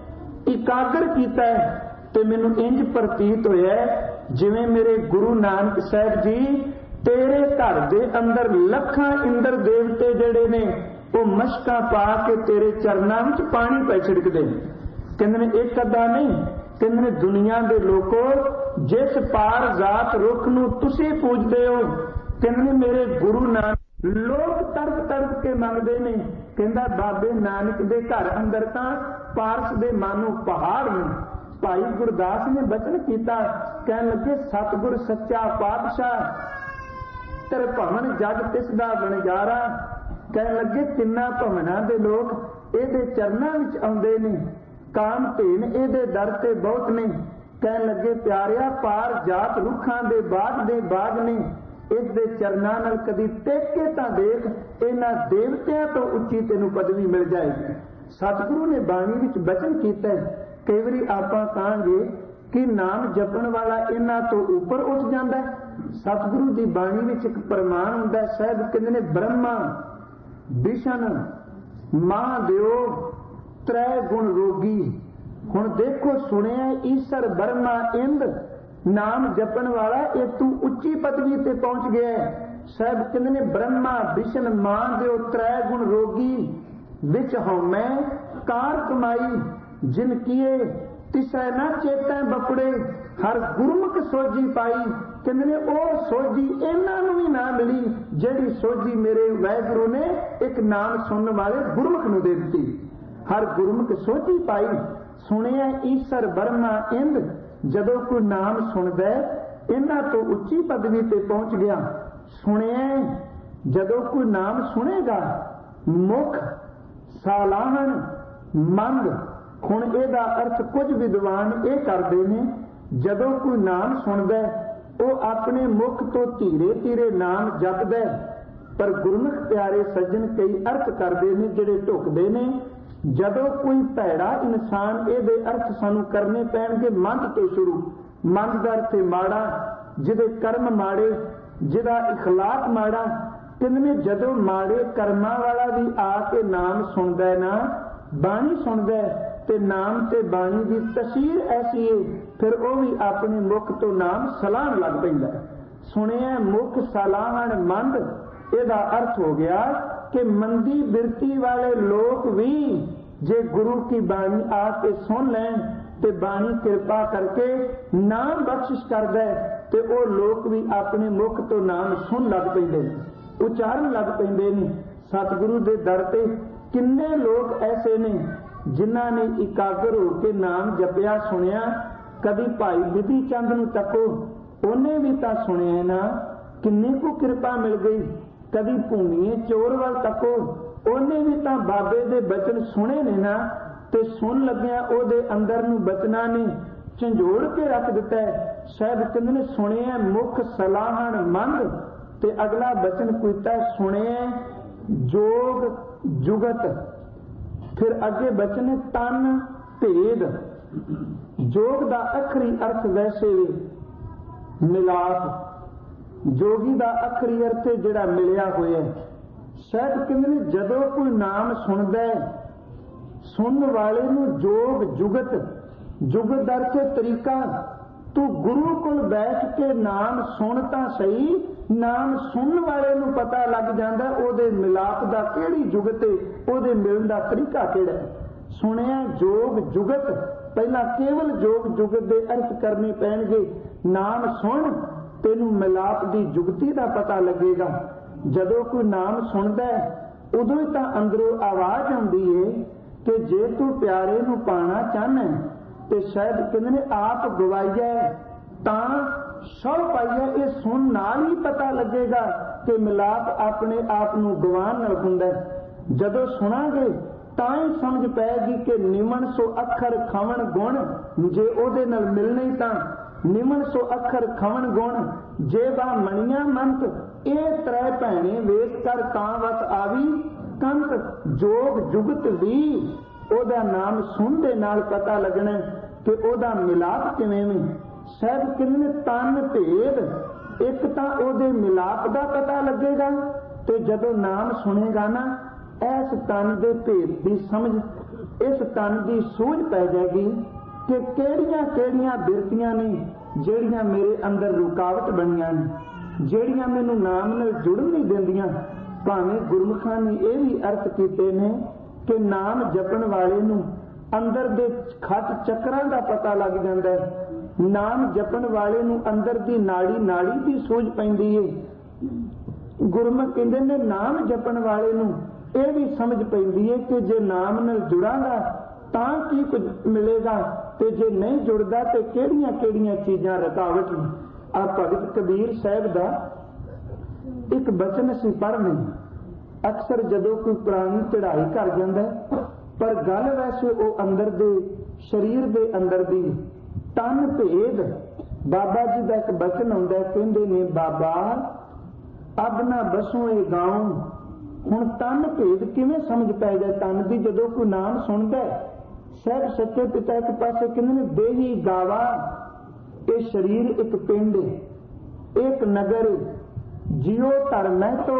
इकागर कीता, ते मैनूं इंज प्रतीत होया जिवें मेरे गुरु नानक साहब जी तेरे घर दे अंदर लखां इंद्र देवते जिहड़े ने वो मशकां पा के तेरे चरनां विच पानी पै छिड़कदे। कहंदे ने एक अद्धा नहीं, कहंदे ने दुनिया दे लोको जिस पार जात रुख नूं तुसीं पूजदे हो, कहंदे ने मेरे गुरु नानक लोग तड़प तड़प के मंगदे ने। कहंदा बाबे नानक दे घर अंदर तां पारस दे मानो पहाड़ ने। भाई गुरदास ने बचन किया, कहन लगे सतगुर सच्चा पातशाह तेरे भवन जग तिसदा बनजारा। कहन लगे तिन्ना भवनां दे लोग इहदे चरनां विच आउंदे ने, काम धेन इहदे दर ते बहुत ने। कहन लगे प्यारिया पार जात रुखां दे बाग ने, इस दे चरनां नाल कदी टेक के तां देख, इन्हां देवतियां तो उच्ची तैनूं पदवी मिल जाएगी। सतगुरु ने बाणी विच बचन कीता। कई बारी आपां कहांगे कि नाम जपण वाला इन्हां तो उपर उठ जांदा है। सतगुरु दी बाणी विच एक प्रमाण हुंदा है, साहिब कहंदे ने ब्रह्मा विष्णु महादेव त्रै गुण रोगी। हुण देखो सुनिया ईश्वर ब्रह्मा इंद्र नाम जपण वाला ये तू उच्ची पदवी ते पहुंच गया है। साहिब कहंदे ने ब्रह्मा विष्णु महादेव त्रै गुण रोगी, विच हउमै कार कमाई, जिन किए तिसै ना चेतै बपड़े, हर गुरमुख सोजी पाई। कहंदे ने ओ सोजी इन्हां नूं भी ना मिली जिहड़ी सोजी मेरे वाहिगुरू ने एक नाम सुनने वाले गुरमुख नूं दे दित्ती। हर गुरमुख सोजी पाई। सुनिया ईश्वर ब्रह्मा इंद्र जदों कोई नाम सुनदा इन्हां तो उच्ची पदवी ते पहुंच गया। सुनिया जदों कोई नाम सुनेगा मुख सालाहन मंद। हुण इहदा अर्थ कुछ विद्वान ये करते हैं, जदों कोई नाम सुनदा वो अपने मुख तो धीरे धीरे नाम जपदा, पर गुरमुख प्यारे सज्जन कई अर्थ करते हैं जिहड़े ढुकदे ने। जदों कोई भैड़ा इंसान इहदे अर्थ सानू करने पैणगे मंद तो शुरू। मंद दा अर्थ माड़ा, जिहदे कर्म माड़े, जिहदा इखलाक माड़ा। कहंदे जदों माड़े कर्मां वाला भी आके नाम सुनदा है ना, बाणी सुनदा है, ते नाम ते बाणी की तसीर ऐसी है, फिर वो भी अपने मुख तो नाम सलाहन लग पैंदा। सुनिया मुख सलाहन मंद, इहदा अर्थ हो गया कि मंदी बिरती वाले लोग भी जे गुरु की बाणी आके सुन लें ते बाणी कृपा करके नाम बख्शिश करदा है, ते वो लोग भी अपने मुख तो नाम सुन लग पैंदे, उचारण लग पैंदे ने। सतगुरु दे दर ते किन्ने लोग ऐसे ने जिन्हां ने इकागर होकर नाम जपिया सुनिया। कभी भाई विधि चंद नूं तको, उन्हें भी तां सुनिया ना, किन्नी को कृपा मिल गई। कभी भूमीए चोर वाल तको, उन्हें भी तां बाबे दे बचन सुने ने ना, ते सुन लग्या ओदे अंदर नूं बचना ने झंझोड़ के रख दिता है। शायद कहंदे ने सुनिया मुख सलाहन मंद, ते अगला बचन कीता सुनिया जोग जुगत। फिर अगे बचन तन भेद। जोग दा अखरी अर्थ वैसे मिलाप, जोगी दा अखरी अर्थ जिहड़ा मिलिया होया। शायद कहंदे ने जदों कोई नाम सुनदा है, सुनने वाले नूं जोग जुगत, जुगत अर्थ तरीका। तू गुरु कोल बैठ के नाम सुन तां सही, नाम सुनने वाले नूं पता लग जांदा ओदे मिलाप दा किहड़ी जुगत है, ओदे मिलण दा तरीका किहड़ा है। सुनिया जोग जुगत, पहला केवल जोग जुगत दे अर्थ करने पैणगे। नाम सुन ਤੈਨੂੰ ਮਿਲਾਪ ਦੀ ਜੁਗਤੀ ਦਾ ਪਤਾ ਲੱਗੇਗਾ। ਜਦੋਂ ਕੋਈ ਨਾਮ ਸੁਣਦਾ ਉਦੋਂ ਹੀ ਤਾਂ ਅੰਦਰੋਂ ਆਵਾਜ਼ ਆਉਂਦੀ ਏ ਕਿ ਜੇ ਤੂੰ ਪਿਆਰੇ ਨੂੰ ਪਾਣਾ ਚਾਹਨਾ ਤੇ ਸ਼ਾਇਦ ਕਹਿੰਦੇ ਨੇ ਆਪ ਗਵਾਈਏ ਤਾਂ ਸਭ ਪਾਈਏ। ਇਹ ਸੁਣ ਨਾਲ ਹੀ ਪਤਾ ਲੱਗੇਗਾ ਕਿ ਮਿਲਾਪ ਆਪਣੇ ਆਪ ਨੂੰ ਗਵਾਉਣ ਨਾਲ ਹੁੰਦਾ। ਜਦੋਂ ਸੁਣਾਂਗੇ ਤਾਂ ਹੀ ਸਮਝ ਪਏਗੀ ਕਿ ਨਿਮਨ ਸੋ ਅੱਖਰ ਖਵਣ ਗੁਣ, ਜੇ ਉਹਦੇ ਨਾਲ ਮਿਲਣੇ ਤਾਂ ਨਿਮਨ ਸੋ ਅੱਖਰ ਖਵਣ ਗੁਣ, ਜੇ ਬਾ ਮਣੀਆਂ ਮੰਤ, ਇਹ ਤ੍ਰੈ ਭੈਣੇ ਵੇਖ ਕਰ ਤਾਂ ਵਸ ਆਵੀ ਕੰਤ। ਜੋਗ ਜੁਗਤ ਵੀ ਉਹਦਾ ਨਾਮ ਸੁਣ ਦੇ ਨਾਲ ਪਤਾ ਲੱਗਣਾ ਕਿ ਉਹਦਾ ਮਿਲਾਪ ਕਿਵੇਂ ਵੀ। ਸਾਹਿਬ ਕਿੰਨੇ ਤਨ ਭੇਦ, ਇੱਕ ਤਾਂ ਉਹਦੇ ਮਿਲਾਪ ਦਾ ਪਤਾ ਲੱਗੇਗਾ ਤੇ ਜਦੋਂ ਨਾਮ ਸੁਣੇਗਾ ਨਾ ਇਸ ਤਨ ਦੇ ਭੇਦ ਦੀ ਸਮਝ, ਇਸ ਤਨ ਦੀ ਸੂਝ ਪੈ ਜਾਏਗੀ ਕਿ ਕਿਹੜੀਆਂ ਕਿਹੜੀਆਂ ਬਿਰਤੀਆਂ ਨੇ ਜਿਹੜੀਆਂ ਮੇਰੇ ਅੰਦਰ ਰੁਕਾਵਟ ਬਣੀਆਂ ਨੇ, ਜਿਹੜੀਆਂ ਮੈਨੂੰ ਨਾਮ ਨਾਲ ਜੁੜਨ ਨਹੀਂ ਦਿੰਦੀਆਂ। ਭਾਵੇਂ ਗੁਰਮੁਖਾਂ ਨੇ ਇਹ ਵੀ ਅਰਥ ਕੀਤੇ ਨੇ ਕਿ ਨਾਮ ਜਪਣ ਵਾਲੇ ਨੂੰ ਅੰਦਰ ਦੇ ਖੱਟ ਚੱਕਰਾਂ ਦਾ ਪਤਾ ਲੱਗ ਜਾਂਦਾ ਹੈ। ਨਾਮ ਜਪਣ ਵਾਲੇ ਨੂੰ ਅੰਦਰ ਦੀ ਨਾੜੀ ਨਾੜੀ ਦੀ ਸੂਝ ਪੈਂਦੀ ਹੈ। ਗੁਰਮੁਖ ਕਹਿੰਦੇ ਨੇ ਨਾਮ ਜਪਣ ਵਾਲੇ ਨੂੰ ਇਹ ਵੀ ਸਮਝ ਪੈਂਦੀ ਹੈ ਕਿ ਜੇ ਨਾਮ ਨਾਲ ਜੁੜਾਂਗਾ ਤਾਂ ਕੀ ਕੁਝ ਮਿਲੇਗਾ ਤੇ ਜੇ ਨਹੀਂ ਜੁੜਦਾ ਤੇ ਕਿਹੜੀਆਂ ਕਿਹੜੀਆਂ ਚੀਜ਼ਾਂ ਰੁਕਾਵਟ ਨੇ। ਆ ਭਗਤ ਕਬੀਰ ਸਾਹਿਬ ਦਾ ਇੱਕ ਬਚਨ ਅਸੀਂ ਪੜ੍ਹਨੇ ਅਕਸਰ ਜਦੋਂ ਕੋਈ ਪੁਰਾਣੀ ਚੜ੍ਹਾਈ ਕਰ ਜਾਂਦਾ, ਪਰ ਗੱਲ ਵੈਸੇ ਉਹ ਅੰਦਰ ਦੇ ਸਰੀਰ ਦੇ ਅੰਦਰ ਦੀ ਤਨ ਭੇਦ। ਬਾਬਾ ਜੀ ਦਾ ਇੱਕ ਬਚਨ ਹੁੰਦਾ, ਕਹਿੰਦੇ ਨੇ ਬਾਬਾ ਅਬ ਨਾ ਬਸੋਂ ਇਹ ਗਾਉਂ। ਹੁਣ ਤਨ ਭੇਦ ਕਿਵੇਂ ਸਮਝ ਪੈ ਜਾਏ ਤਨ ਦੀ ਜਦੋਂ ਕੋਈ ਨਾਮ ਸੁਣਦਾ। ਸਾਹਿਬ ਸੱਚੇ ਪਿਤਾ ਇੱਕ ਪਾਸੇ ਕਹਿੰਦੇ ਨੇ ਦੇਹੀ ਗਾਵਾ, ਇਹ ਸਰੀਰ ਇੱਕ ਪਿੰਡ ਇੱਕ ਨਗਰ ਜਿਉ ਧਰ ਮੈਂ ਤੋ,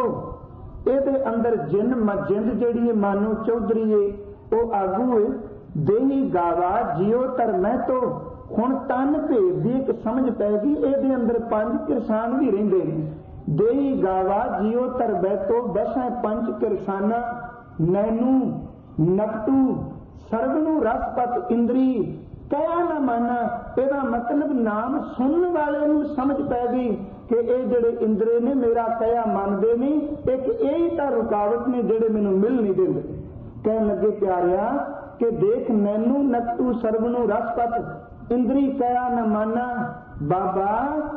ਇਹਦੇ ਅੰਦਰ ਜਿੰਦ ਜਿਹੜੀ ਹੈ ਮਾਨੋ ਚੌਧਰੀ ਹੈ ਉਹ ਆਗੂ ਹੈ। ਦੇਹੀ ਗਾਵਾ ਜਿਉ ਧਰ ਮੈਂ ਤੋ, ਹੁਣ ਤਨ ਭੇਦ ਦੀ ਇੱਕ ਸਮਝ ਪੈ ਗਈ। ਇਹਦੇ ਅੰਦਰ 5 ਕਿਰਸਾਨ ਵੀ ਰਹਿੰਦੇ ਨੇ। ਦੇਹੀ ਗਾਵਾ ਜਿਉ ਧਰ ਬੈਤੋ, ਬਸੈ 5 ਕਿਰਸਾਨਾ, ਨੈਨੂ ਨਕਟੂ ਸਰਵਨੂ ਰਸਪਤ ਇੰਦਰੀ, ਕਹਿਆ ਨਾ ਮਾਨਾ। ਇਹਦਾ ਮਤਲਬ ਨਾਮ ਸੁਣਨ ਵਾਲੇ ਨੂੰ ਸਮਝ ਪੈ ਗਈ ਕਿ ਇਹ ਜਿਹੜੇ ਇੰਦਰੇ ਨੇ ਮੇਰਾ ਕਹਿਆ ਮੰਨਦੇ ਨਹੀਂ, ਇੱਕ ਇਹ ਤਾਂ ਰੁਕਾਵਟ ਨੇ ਜਿਹੜੇ ਮੈਨੂੰ ਮਿਲ ਨਹੀਂ ਦਿੰਦੇ। ਕਹਿਣ ਲੱਗੇ ਪਿਆਰਿਆ ਕਿ ਦੇਖ ਨੈਨੂ ਨਕਟੂ ਸਰਵਨੂ ਰਸਪਤ ਇੰਦਰੀ ਕਹਿਆ ਨਾ ਮਾਨਾ, ਬਾਬਾ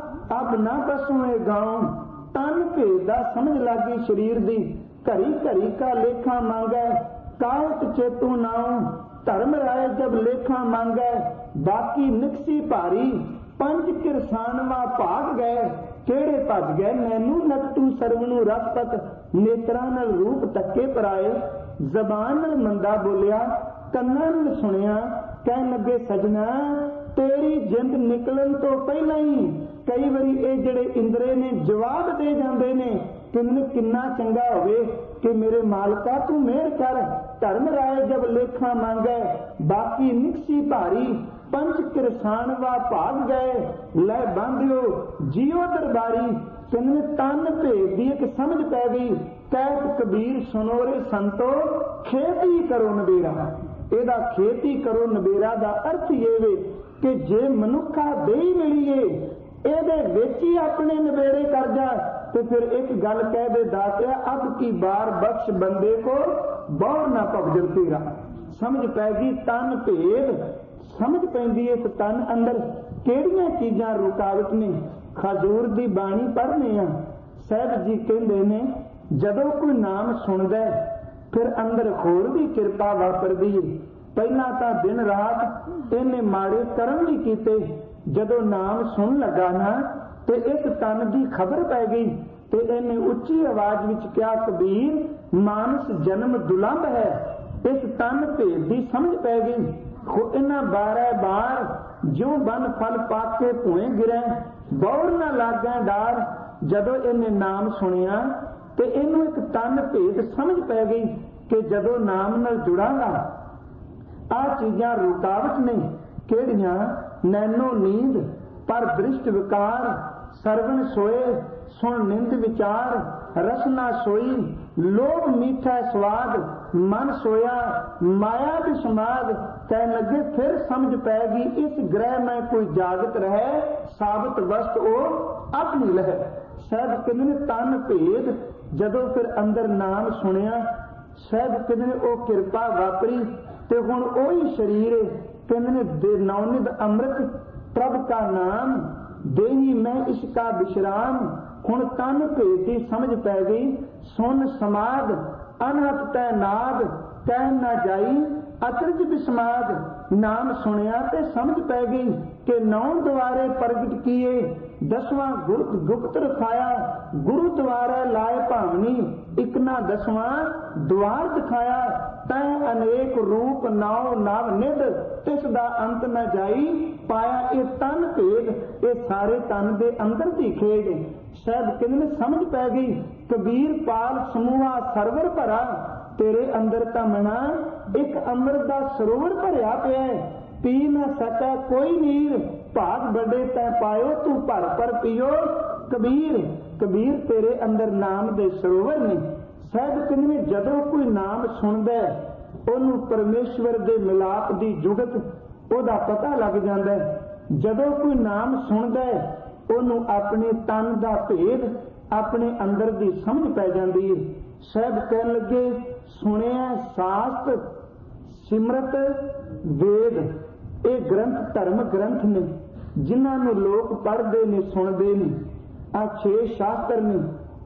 ਅਬ ਨਾ ਬਸੋਂ ਇਹ ਗਾਉਂ। ਤਨ ਭੇਦ ਦਾ ਸਮਝ ਲੱਗੀ ਸਰੀਰ ਦੀ। ਘੜੀ ਘੜੀ ਕਾ ਲੇਖਾ ਮੰਗੈ, ਕਾਹਤ ਚੇਤੂ ਨਾਉ, ਧਰਮ ਰਾਏ ਜਬ ਲੇਖਾ ਮੰਗੈ, ਬਾਕੀ ਨਿਕਸੀ ਭਾਰੀ, 5 ਕਿਰਸਾਨਵਾ ਭਾਗ ਗਏ, ਕਿਹੜੇ ਭੱਜ ਗਏ। ਨੈਨੂ ਨਕਟੂ ਸਰਵਨੂ ਰਸਪਤ, ਨੇਤਰਾਂ ਨਾਲ ਰੂਪ ਤੱਕੇ ਪਰਾਏ, ਜ਼ਬਾਨ ਨਾਲ ਮੰਦਾ ਬੋਲਿਆ, ਕੰਨਾਂ ਨਾਲ ਸੁਣਿਆ। ਕਹਿਣ ਲੱਗੇ ਸਜਣਾ ਤੇਰੀ ਜਿੰਦ ਨਿਕਲਣ ਤੋਂ ਪਹਿਲਾਂ ਹੀ ਕਈ ਵਾਰੀ ਇਹ ਜਿਹੜੇ ਇੰਦਰੇ ਨੇ ਜਵਾਬ ਦੇ ਜਾਂਦੇ ਨੇ ਕਿ ਕਿੰਨਾ ਚੰਗਾ ਹੋਵੇ ਕਿ ਮੇਰੇ ਮਾਲਕਾ ਤੂੰ ਮਿਹਰ ਕਰ, ਧਰਮ ਰਾਏ ਜਬ ਲੇਖਾ ਮੰਗੈ, ਬਾਕੀ ਨਿਕਸੀ ਭਾਰੀ, 5 ਕਿਰਸਾਨਵਾ ਭਾਗ ਗਏ, ਲੈ ਬੰਧਿਓ ਜੀਓ ਦਰਬਾਰੀ। ਕਹਿੰਦੇ ਤਨ ਭੇਦ ਦੀ ਇੱਕ ਸਮਝ ਪੈ ਗਈ। ਕਹਿਤ ਕਬੀਰ ਸੁਨੋ ਰੇ ਸੰਤੋ, ਖੇਤੀ ਕਰੋ ਨਬੇਰਾ। ਇਹਦਾ ਖੇਤੀ ਕਰੋ ਨਬੇਰਾ ਦਾ ਅਰਥ ਇਹ ਵੇ ਕਿ ਜੇ ਮਨੁੱਖਾ ਦੇਈ ਮਿਲੀਏ ਇਹਦੇ ਵਿੱਚ ਹੀ ਆਪਣੇ ਨਬੇੜੇ ਕਰ ਜਾ ਤੇ ਫਿਰ ਇੱਕ ਗੱਲ ਕਹਿ ਦੇ ਦਾਤਿਆ ਅਬ ਕੀ ਬਾਰ ਬਖਸ਼ ਬੰਦੇ ਕੋ ਬਹੁ ਨਾ ਭਗਜਨ ਤੇਰਾ। ਸਮਝ ਪੈ ਗਈ ਤਨ ਭੇਦ, ਸਮਝ ਪੈਂਦੀ ਇਸ ਤਨ ਅੰਦਰ ਕਿਹੜੀਆਂ ਚੀਜ਼ਾਂ ਰੁਕਾਵਟ ਨੇ। ਖਜੂਰ ਦੀ ਬਾਣੀ ਪੜ੍ਹਨੇ ਆ। ਸਾਹਿਬ ਜੀ ਕਹਿੰਦੇ ਨੇ ਜਦੋਂ ਕੋਈ ਨਾਮ ਸੁਣਦਾ ਫਿਰ ਅੰਦਰ ਹੋਰ ਵੀ ਕਿਰਪਾ ਵਾਪਰਦੀ ਹੈ। ਪਹਿਲਾਂ ਤਾਂ ਦਿਨ ਰਾਤ ਇਹਨੇ ਮਾੜੇ ਕਰਮ ਵੀ ਕੀਤੇ, ਜਦੋਂ ਨਾਮ ਸੁਣ ਲੱਗਾ ਨਾ ਤੇ ਇੱਕ ਤਨ ਦੀ ਖਬਰ ਪੈ ਗਈ ਤੇ ਇਹਨੇ ਉੱਚੀ ਆਵਾਜ਼ ਵਿੱਚ ਕਿਹਾ ਕਬੀਰ ਮਾਨਸ ਜਨਮ ਦੁਲੰਭ ਹੈ। ਇਸ ਤਨ ਭੇਦ ਦੀ ਸਮਝ ਪੈ ਗਈ। ਇਹਨਾਂ 12 ਬਾਰ ਜਿਉਂ ਬਨ ਫਲ ਪਾਕੇ ਭੂਏ ਗਿਰੈ, ਬੌਰ ਨਾ ਲਾਗੈ ਡਾਰ। ਜਦੋਂ ਇਹਨੇ ਨਾਮ ਸੁਣਿਆ ਤੇ ਇਹਨੂੰ ਇੱਕ ਤਨ ਭੇਦ ਸਮਝ ਪੈ ਗਈ ਕਿ ਜਦੋਂ ਨਾਮ ਨਾਲ ਜੁੜਾਂਗਾ ਆ ਚੀਜ਼ਾਂ ਰੁਕਾਵਟ ਨੇ। ਕਿਹੜੀਆਂ? ਨੈਨੋ ਨੀਂਦ ਪਰ ਦ੍ਰਿਸ਼ਟ ਵਿਕਾਰ, ਸਰਵਣ ਸੋਏ ਸੁਣ ਨਿੰਦ ਵਿਚਾਰ, रसना सोई, लोभ मीठा स्वाद, मन सोया माया की समाद। कह लगे फिर समझ पैगी, इस ग्रह में कोई जागत रहे, साबित वस्त ओ अपनी लह। साहब कहते तन भेद, जदों फिर अंदर नाम सुनिया, साहब कहते ओ किरपा वापरी ते हुण ओही शरीर कहते नवनिध अमृत प्रभ का नाम, देही मैं इसका विश्राम। हुण तन भेद की समझ पै गई, सुन समाद अनहत तै नाद, कह न जाई अचरज विस्माद। नाम सुनिया ते समझ पै गई कि नौ द्वारे प्रगट किए, 10वां गुप्त रखाया, गुरु द्वारा लाए भावनी, इकना 10वां द्वार दिखाया। तै अनेक रूप नाव नव निध, तिस दा अंत न जाई, पाया ये तन भेद, ये सारे तन दे अंदर दी खेड। शायद कहने समझ पै गई, कबीर पाल समूहा सरवर भरा, तेरे अंदर ता मना एक अमृत दा सरोवर भरिया पिया, पी न सकै कोई नीर, भाग बड़े तै पायो तू भर पर पियो। कबीर कबीर तेरे अंदर नाम दे सरोवर ने। शायद कहने जदों कोई नाम सुनदा ओनू परमेश्वर दे मिलाप दी जुगत ओदा पता लग जांदा है। जदों कोई नाम सुनदा ओनू अपने तन दा भेद अपने अंदर दी समझ पै जांदी है। शायद कहन लगे सुनिया शास्त्र सिमरत वेद, ये ग्रंथ धर्म ग्रंथ ने जिन्होंने लोग पढ़ते ने सुनते ने। आ 6 शास्त्र ने,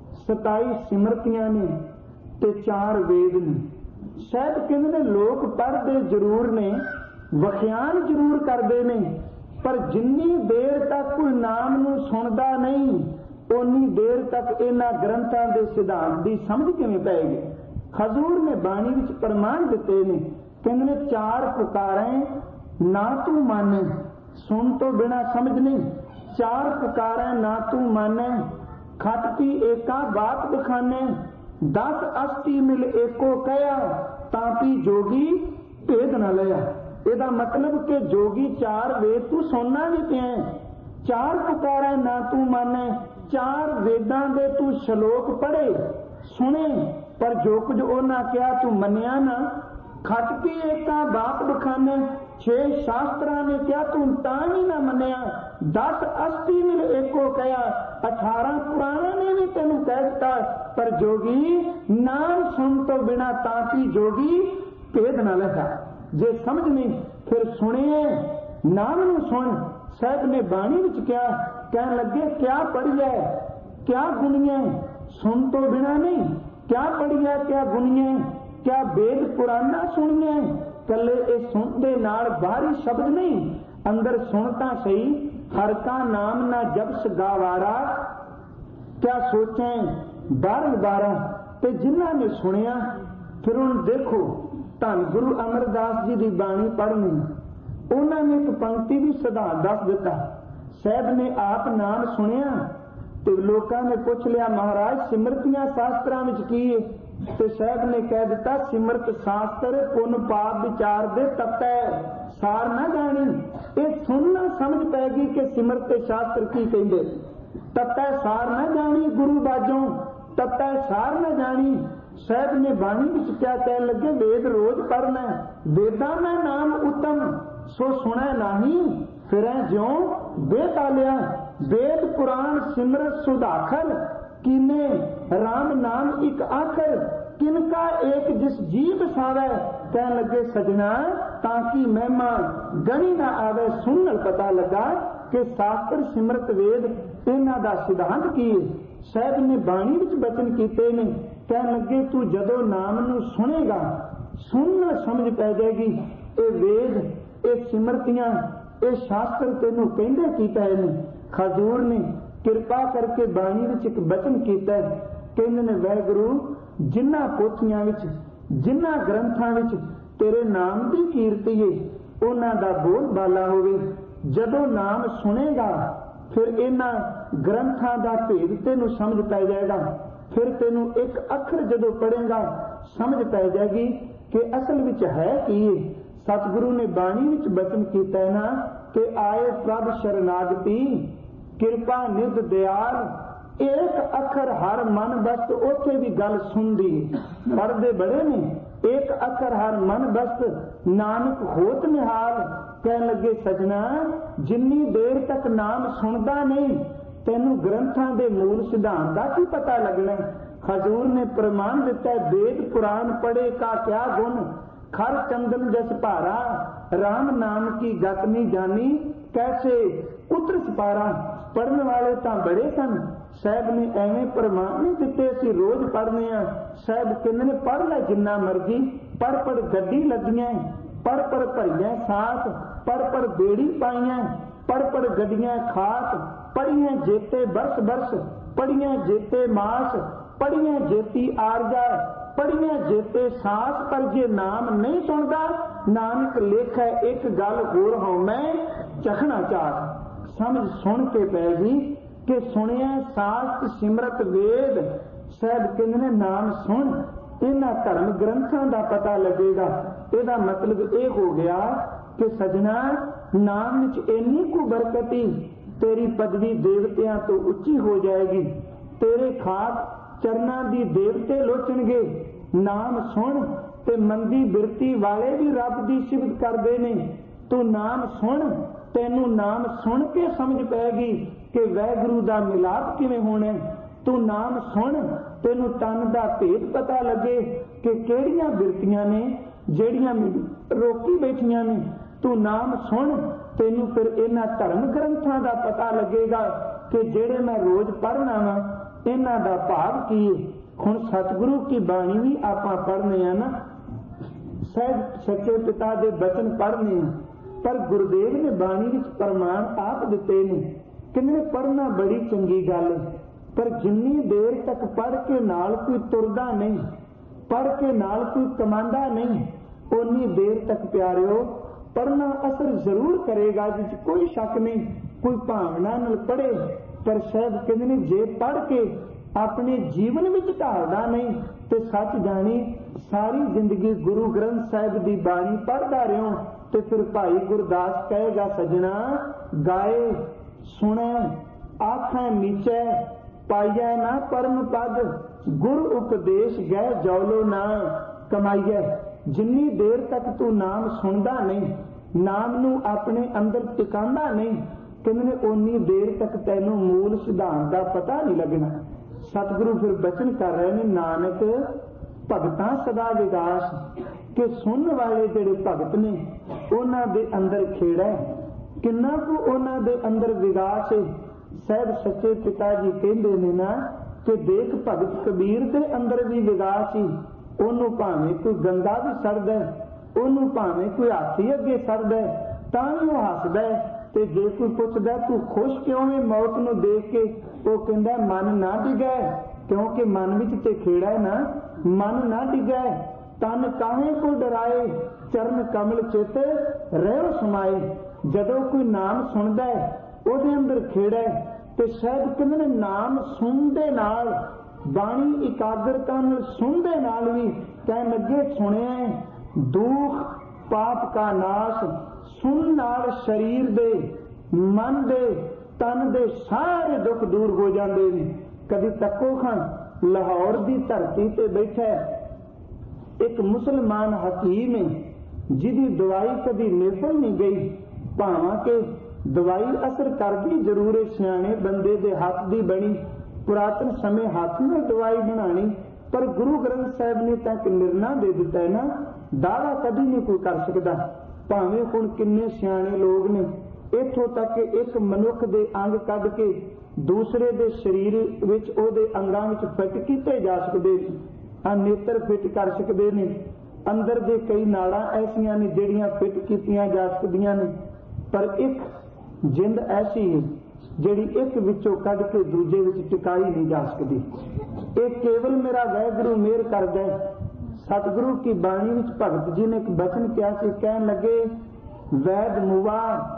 27 सिमरतियां ने ते 4 वेद ने। शायद कहते लोग पढ़ते जरूर ने, व्याख्यान जरूर करते ने, पर जिन्नी देर तक कोई नाम नूं सुनदा नहीं उन्नी देर तक इन्हां ग्रंथां दे सिद्धांत दी समझ किवें पैगी। हजूर ने बाणी विच प्रमाण दिते ने, कहंदे 4 पुकारें ना तू माने, सुन तो बिना समझ नहीं। 4 पुकारें ना तू माने, खटकी एका बात बखाने, 10 अस्थि मिल एको कया, तापी जोगी भेद न लिया। ਇਹਦਾ मतलब कि जोगी 4 वेद तू सुनना भी पिया, 4 पुकारें ना तू माने, 4 वेदां दे तू श्लोक पढ़े सुने, पर जो कुछ उन्हां कहा तू मन्निया ना। खटपी एका बात बखाने, 6 शास्त्रां ने कहा तू तां भी ना मन्निया, 10 अस्थि मिल एको कहा, 18 पुराणों ने भी तेनू कह दिता, पर जोगी नाम सुन तो बिना ताकि जोगी भेद न लगा। जे समझ नहीं फिर सुनिए नाम नू सुन। साहब ने बाणी विच क्या कह लगे, क्या पढ़िए क्या गुनिए, सुन तो बिना नहीं, क्या पढ़िए क्या गुनिए, क्या वेद पुराना सुनिए। कले ये सुन दे नाल बाहरी शब्द नहीं, अंदर सुनता सही, हर का नाम ना जपस गावारा, क्या सोचें बारह बारह। ते जिन्हां ने सुनिया फिर उन देखो धन गुरु अमरदास जी की बाणी पढ़नी, उन्होंने एक पंक्ति भी सिद्धांत दस दिता। साहब ने आप नाम सुनिया तो लोगों ने पूछ लिया महाराज सिमरतियां शास्त्रां विच की है, तो साहब ने कह दिता सिमरत शास्त्र पुन पाप विचार दे तत्तै सार ना जानी। ये सुनना समझ पैगी कि सिमरत शास्त्र की कहते, तत्तै सार ना जानी गुरु बाजों, तत्तै सार ना जानी। साहब ने बाणी विच क्या कह लगे, वेद रोज पढ़ना, वेदां में नाम उत्तम, सो सुनै नाही फिर ज्यों बेतालिया। वेद पुराण सिमरत सुधाखर, कीने राम नाम एक आखर, किनका एक जिस जीव सावै। कह लगे सजना ताकि महिमा गणी ना आवे, सुनल पता लगा कि शास्त्र सिमरत वेद इन्हां दा सिद्धांत की है। साहब ने बाणी विच बचन कीते ने, कह लगे तू जदों नाम नू सुनेगा सुनना समझ पै जाएगी, ये वेद ये सिमरतियां ये शास्त्र तेनू कहंदे की पए ने। हजूर ने किरपा करके बाणी विच एक बचन कीता, कहंदे ने वाहिगुरू जिन्हां पोथियां विच जिन्हां ग्रंथां विच तेरे नाम दी कीर्ति है उन्हां दा बोल बाला होवे। जदों नाम सुनेगा फिर इन्हां ग्रंथां दा भेद तेनू समझ पै जाएगा। फिर तेनू एक अखर जदों पढ़ेगा समझ पै जाएगी कि असल विच है की। सतगुरु ने बाणी विच बचन कीता ना कि आए प्रभ शरणागति, कृपा निध दयाल, एक अखर हर मन बस्त, उथे भी गल सुनदी, पढ़दे बड़े ने, एक अखर हर मन बस्त, नानक होत निहाल। कहन लगे सजना, जिन्नी देर तक नाम सुनदा नहीं तैनू ग्रंथां दे मूल सिद्धांत दा की पता लगना। हजूर ने प्रमाण दिता है, वेद पुराण पढ़े का क्या गुण, खर चंदन जस भारा, राम नाम की गत नहीं जानी, कैसे उतर सपारा। पढ़ने वाले तां बड़े सन, साहब ने एवें प्रमाण नहीं दिते असीं रोज पढ़ने आ। साहब कहंदे ने पढ़ ले जिन्ना मर्जी, पढ़ पढ़ गड्डी लगियां, पढ़ पढ़ भरियां साथ, पढ़ पढ़ बेड़ी पाइयां, पढ़ पढ़ गड्डियां खास, पढ़ियां जेते बरस बरस, पढ़ियां जेते मास, पढ़ियां जेती आरजा, पढ़ियां जेते सास। पर जे नाम नहीं सुनदा, नानक लेखै एक गल होर हों मैं चखना चाह। समझ सुन के पै गई कि सुनिया सास्त सिमरत वेद। साहब कहंदे ने नाम सुन, इन्हां धर्म ग्रंथां दा पता लगेगा। ਇਹਦਾ मतलब ਇਹ हो गया कि सजना नाम विच इन्नी को बरकती, तेरी पदवी देवतियां तो उच्ची हो जाएगी, तेरे खाक चरना दी देवते लोचणगे। नाम सुन ते मंदी बिरती वाले भी रब दी सिफत करदे ने। तू नाम सुन, तैनू नाम सुन के समझ पैगी कि वैगुरु दा मिलाप किवें होना। तू नाम सुन, तैनू तन दा भेद पता लगे कि किहड़ियां बिरतियां ने ਜਿਹੜੀਆਂ ਰੋਕੀ ਬੈਠੀਆਂ ਨੇ। ਤੂੰ ਨਾਮ ਸੁਣ, ਤੈਨੂੰ ਫਿਰ ਇਹਨਾਂ ਧਰਮ ਗ੍ਰੰਥਾਂ ਦਾ ਪਤਾ ਲੱਗੇਗਾ ਕਿ ਜਿਹੜੇ ਮੈਂ ਰੋਜ਼ ਪੜ੍ਹਨਾ ਵਾ, ਇਹਨਾਂ ਦਾ ਭਾਵ ਕੀ ਹੈ। ਹੁਣ ਸਤਿਗੁਰੂ ਕੀ ਬਾਣੀ ਵੀ ਆਪਾਂ ਪੜ੍ਹਨੇ ਆ ਨਾ, ਸਹਿਜ ਸੱਚੇ ਪਿਤਾ ਦੇ ਬਚਨ ਪੜ੍ਹਨੇ ਆ, ਪਰ ਗੁਰਦੇਵ ਨੇ ਬਾਣੀ ਵਿੱਚ ਪ੍ਰਮਾਣ ਆਪ ਦਿੱਤੇ ਨੇ। ਕਹਿੰਦੇ ਪੜ੍ਹਨਾ ਬੜੀ ਚੰਗੀ ਗੱਲ ਹੈ, ਪਰ ਜਿੰਨੀ ਦੇਰ ਤੱਕ ਪੜ੍ਹ ਕੇ ਨਾਲ ਕੋਈ ਤੁਰਦਾ ਨਹੀਂ, पढ़ के नाल कोई कमांदा नहीं, उन्नी देर तक प्यारियो पढ़ना असर जरूर करेगा, जिस कोई शक नहीं। कोई भावना नाल पढ़े, पर साहब कहंदे ने जे पढ़ के अपने जीवन विच ढालदा नहीं ते सच जानी सारी जिंदगी गुरु ग्रंथ साहिब दी बाणी पढ़दा रहो ते फिर भाई गुरदास कहेगा सजना गाए सुने आखां नीचे पाइया ना परम पद, गुर उपदेश गए जौलो ना कमाइए। जिन्नी देर तक तू नाम सुनदा नहीं, नाम नू अपने अंदर टिकांदा नहीं, कहंदे उन्नी देर तक तैनू मूल सिद्धांत दा पता नहीं लगना। सतगुरु फिर बचन कर रहे ने, नानक भगतां सदा विगास, कि सुनने वाले जेड़े भगत ने उन्हां दे अंदर खेड़ा है, किन्ना को उन्हां दे अंदर विगास है। साहब सच्चे पिता जी कहंदे ने ना कि देख भगत कबीर दे अंदर भी विगास ही, ओनू भावें कोई गंदा भी सड़दा, ओनू भावें कोई हाथी अगे सड़दा तां भी वो हसदा, ते जे कोई पुछदा तू खुश क्यों है मौत नू देख के, वो कहंदा मन ना डिगै, क्योंकि मन विच ते खेड़ा है ना, मन ना डिगै, तन काहे को डराए, चरण कमल चित रहो समाए। जदों कोई नाम सुनदा है ਉਹਦੇ ਅੰਦਰ ਖੇੜਾ ਤੇ ਸ਼ਾਇਦ ਕਹਿੰਦੇ ਨੇ ਨਾਮ ਸੁਣਦੇ ਨਾਲ, ਬਾਣੀ ਇਕਾਗਰਤਾ ਨਾਲ ਸੁਣਦੇ ਨਾਲ ਵੀ ਕਹਿਣ ਲੱਗੇ ਸੁਣਿਆ ਦੁੱਖ ਪਾਪ ਕਾ ਨਾਸ਼, ਸੁਣ ਨਾਲ ਸਰੀਰ ਦੇ ਮਨ ਦੇ ਤਨ ਦੇ ਸਾਰੇ ਦੁੱਖ ਦੂਰ ਹੋ ਜਾਂਦੇ ਨੇ। ਕਦੀ ਤੱਕੋ ਖਾਂ ਲਾਹੌਰ ਦੀ ਧਰਤੀ ਤੇ ਬੈਠਾ ਇੱਕ ਮੁਸਲਮਾਨ ਹਕੀਮ ਹੈ, ਜਿਹਦੀ ਦਵਾਈ ਕਦੀ ਨਿਰਫਲ ਨਹੀਂ ਗਈ, ਭਾਵਾਂ ਕਿ दवाई असर करदी जरूर है। सियाने बंदे दे हाथ दी बनी, पुरातन समय हाथ में दवाई बनानी, पर गुरु ग्रंथ साहिब ने तक निर्णय दे दिता है ना, दावा कभी नहीं कोई कर सकता। भावें हुण किन्ने सियाने लोग ने, इत्थों तक एक मनुख दे अंग कढ के दूसरे दे शरीर विच ओहदे अंगां विच फिट कीते जा सकदे, नेत्र फिट कर सकदे ने, अंदर दे कई नाड़ां ऐसियां ने जिहड़ियां फिट कीतियां जा सकदियां ने, पर एक जिंद ऐसी है जिहड़ी एक विचों कढ के दूजे विच टिकाई नहीं जा सकती। एक केवल मेरा वैगुरु मेहर करदा है। सतगुरु की बाणी विच भगत जी ने एक बचन किया सी, कहन लगे वैद मुआ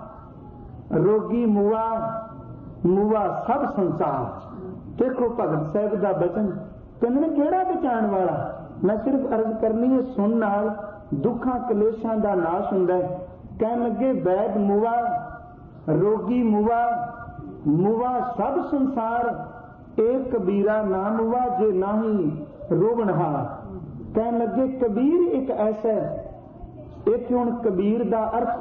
रोगी मुआ, मुआ सब संसार। देखो भगत साहब दा बचन, कहंदे ने किहड़ा बचाण वाला। मैं सिर्फ अर्ज करनी है, सुन नाल दुखां कलेशां दा नाश हुंदा है। कहन लगे वैद मुआ रोगी मुआ, मुआ सब संसार, एक कबीरा नाम वाजे नाही रोवनहार। कहने लगे कबीर एक ऐसा, इत्थे हुण कबीर दा अर्थ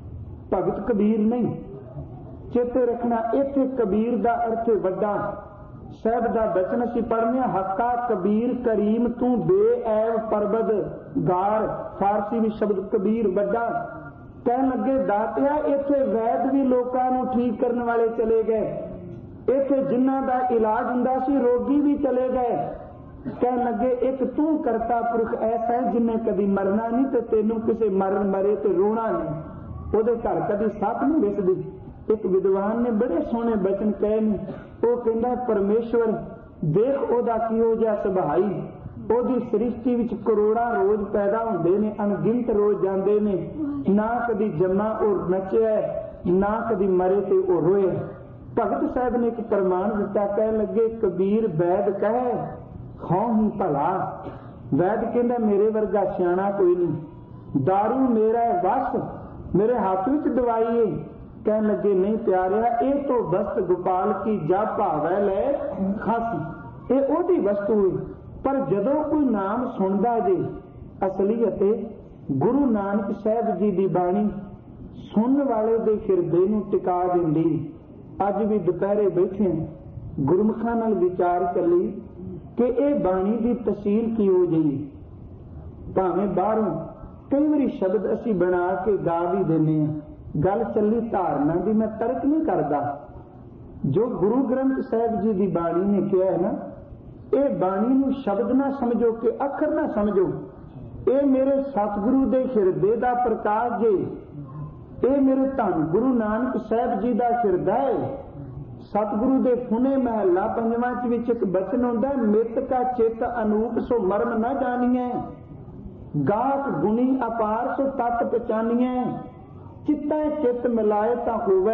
भगत कबीर नहीं, चेते रखना इत्थे कबीर दा अर्थ वड्डा। साहब दा बचन असीं पढ़ने हक्का कबीर करीम तू बेऐब परबद गार, फारसी भी शब्द कबीर वड्डा। कहने लगे दातिया इत्थे वैद भी लोकां नूं ठीक करने वाले चले गए, इत्थे जिन्हां दा इलाज हुंदा सी रोगी भी चले गए। कहने लगे एक तू करता पुरख ऐसा है जिन्हें कभी मरना नहीं ते तेनू किसी मरण मरे ते रोना नहीं, ਉਹਦੇ ਘਰ कभी सੱप नहीं विसदी। एक विद्वान ने बड़े सोहने बचन कहे ने, वो कहंदा परमेश्वर देख ओदा किहो जिहा सुभाई, ओदी सृष्टि विच करोड़ां रोज पैदा हुंदे ने, अनगिनत रोज जांदे ने, ना कभी जम्मा और नचिया ना कभी मरे ते ओ रोए। भगत साहब ने एक प्रमाण दिता, कह लगे कबीर वैद कहे खाओ ही भला। वैद कहंदा मेरे वर्गा सियाणा कोई नहीं, दारू मेरा वस, मेरे हाथ विच दवाई है। कहने लगे नहीं प्यारिया ये तो वस्त गोपाल की जा भावै लै खस, ये ओदी वस्तु हुई। पर जदों कोई नाम सुनदा जे असलीयत गुरु नानक साहब जी की बाणी सुनने वाले दे हिरदे नूं टिका दिंदी। अज भी दोपहरे बैठे गुरमुखां नाल विचार चली कि ये बाणी की तसील की हो जाई। भावें बाहरों कई बारी शब्द असी बना के गा भी देने, गल चली धारना की, मैं तर्क नहीं करता। जो गुरु ग्रंथ साहब जी की बाणी ने कहा है ना, ये बाणी नूं शब्द ना समझो कि अखर ना समझो, ये मेरे सतगुरु दे हिरदे दा प्रकाश जे, ये मेरे धन गुरु नानक साहब जी दा हिरदा है। सतगुरु दे फुने महला पंजवां विच एक बचन हुंदा, मित का चित अनूप सो मर्म ना जानिए, गात गुणी अपार सो तत पहचानिए, चित्ता चित मिलाए ता होवे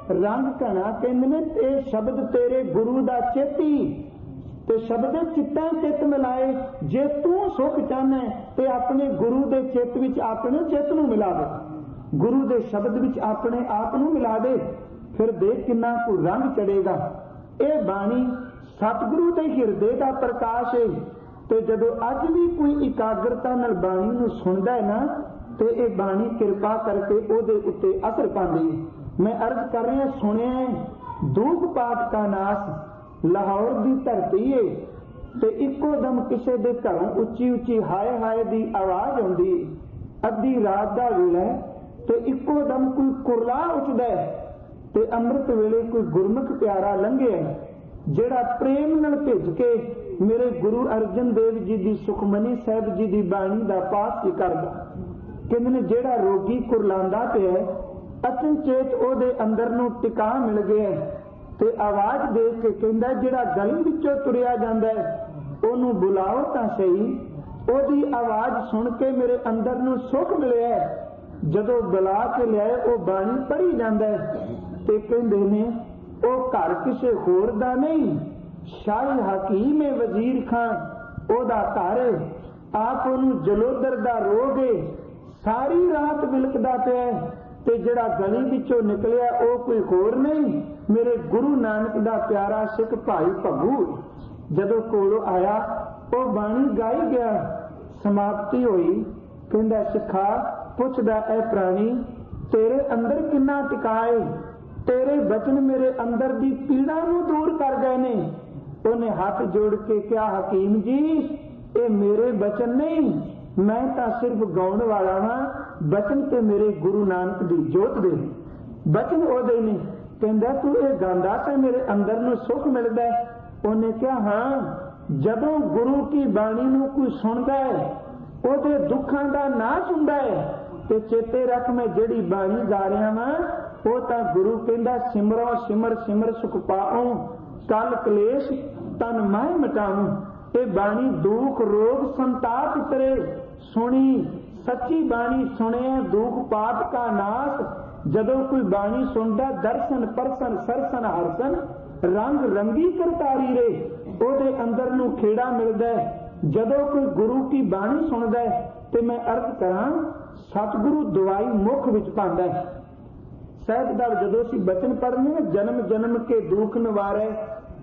रंग घना। कहंदे ने ते शब्द तेरे गुरु दा चेती, ते शब्द चित्ता चित मिलाए। जे तू सुख चाहना ते अपने गुरु दे चित विच अपने चित नूं मिला दे, गुरु दे शब्द विच अपने आप नूं मिला दे, फिर देख किन्ना को रंग चढ़ेगा। ये बाणी सतगुरु दे हिरदे दा प्रकाश है। ते जदों अज भी कोई एकाग्रता नाल बाणी नूं सुनदा है ना, तो ये बाणी कृपा करके ओदे उत्ते असर पांदी। मैं अर्ज कर रहा सुनिया दूख पाठ का नाश लाहौर की धरती है, ते इको दम किसी दे घरों उच्ची उच्ची हाय हाय दी आवाज आउंदी, अद्धी रात दा वेला ते इको दम कोई कुरला उठदा है, ते अमृत वेले कोई गुरमुख प्यारा लंघे जेड़ा प्रेम नाल भिज के मेरे गुरु अर्जन देव जी की सुखमनी साहब जी की बाणी का पाठ ही करदा। कहंदे ने जेड़ा रोगी कुरलांदा पिया अचनचेत ओदे अंदर नूं टिका मिल गया, ते आवाज दे के कहंदा जेड़ा गली विचों तुरिया जांदा है ओनूं बुलाओ तां सही, ओदी आवाज सुन के मेरे अंदर नूं सुख मिलिया। जदों बुला के लियाए ओ बाणी पढ़ी जांदा है, ते कहंदे ने ओ घर किसे होर दा नहीं, शाही हकीम वजीर खान ओदा घर, आप ओनूं जलोदर दा रोग है, सारी रात विलकदा पिया, ते जिहड़ा गली विचों निकलिया ओ कोई होर नहीं, मेरे गुरु नानक दा प्यारा सिख भाई भगू। जदों कोलों आया ओ बाणी गाई गया, समाप्ति होई। कहंदा सिखा पुछदा ऐ प्राणी तेरे अंदर किन्ना टिकाए, तेरे बचन मेरे अंदर दी पीड़ा नूं दूर कर गए ने। उन्हें हाथ जोड़ के क्या हकीम जी ये मेरे बचन नहीं, मैं तो सिर्फ गाउण वाला हाँ, बचन ते मेरे गुरु नानक दी जोत दे बचन ओदे ने। कहंदा तू ये गांदा ते मेरे अंदर नूं सुख मिलदा है। उन्हें क्या हाँ, जदों गुरु की बाणी नूं कोई सुनदा है ओदे दुखां दा नाश हुंदा है। ते चेते रख मैं जेड़ी बाणी गा रहा हाँ वो तां गुरु कहंदा सिमरो सिमर सिमर सुख पाओ, कल कलेश तन मैं मिटाऊं। ये बाणी दुख रोग संताप उतरे, सुनी सच्ची बाणी सुने दुख पाप का नाश। जदों कोई बाणी सुनदा दर्शन परसन सरसन हरसन, रंग रंगी करतारी रे ओदे अंदर नूं खेड़ा मिलदा है। जदों कोई गुरु की बाणी सुनदा है ते मैं अर्थ करां सतगुरु दवाई मुख विच पांदा है। साहिब दा जदों असीं बचन पढ़ने जन्म जन्म के दुख निवारे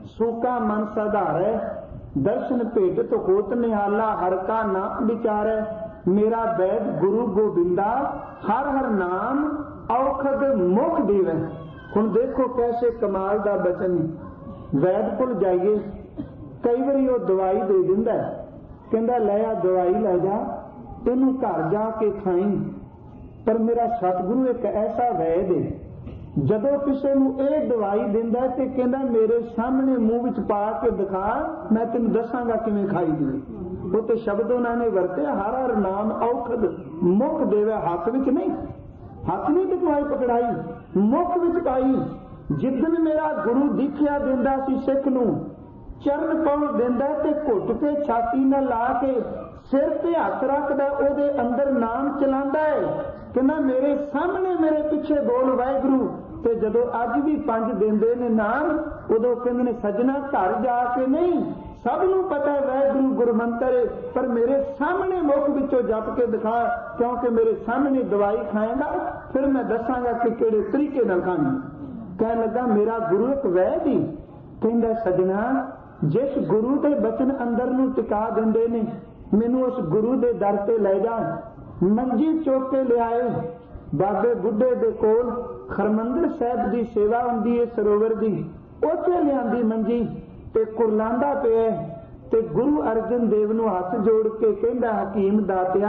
सूका मन साधारै, दर्शन भेटत होत निहाला, हर का नाम विचारै। मेरा वैद गुरु गोबिंदा, हर हर नाम औखद मुख देवै। हुण देखो कैसे कमाल दा बचन। वैद कोल जाइए, कई बारी वो दवाई दे दिंदा, कहंदा लै आ दवाई लै जा, इनू घर जाके खाई। पर मेरा सतगुरु एक ऐसा वैद है, जदों किसी नूं इह दवाई दिंदा ते कहंदा मेरे सामने मूँह विच पा के दिखा, मैं तैनूं दसांगा किवें खाई दी। वो तो शब्द उन्होंने वरते, हर हर नाम औखद मुख देवे। हाथ विच नहीं, हाथ नहीं दिखवाई पकड़ाई, मुख विच पाई। जिदन मेरा गुरु दीखिया दिंदा सी सिख नूं, चरण पाउण दिंदा ते घुट के छाती नाल ला के सिर ते हथ रखदा, ओदे अंदर नाम चलांदा है, कहंदा मेरे सामने मेरे पिछे बोल वाहिगुरू। ते जदों अज भी 5 दिंदे ने नाम, उदों कहंदे ने सजना घर जाके नहीं, सब नूं पता है वाहिगुरू गुरमंतर है, पर मेरे सामने मुख विचों जप के दिखा, क्योंकि मेरे सामने दवाई खाएगा, फिर मैं दसांगा कि किहड़े तरीके नाल खानी। कहण लगा मेरा गुरु एक वैद ही, कहंदा सजना जिस गुरु दे बचन अंदर नूं टिका दिंदे ने, मैनूं उस गुरु दे दर ते ले जा। मंजी चुक के लियाए बाबे बुढ़े दे कोल, हरमंदिर साहिब दी सेवा हुंदी है सरोवर दी, उत्थे लियांदी मंजी ते कुरलांदा पिया ते गुरु अर्जन देव नूं हथ जोड़ के कहंदा हकीम दातिया,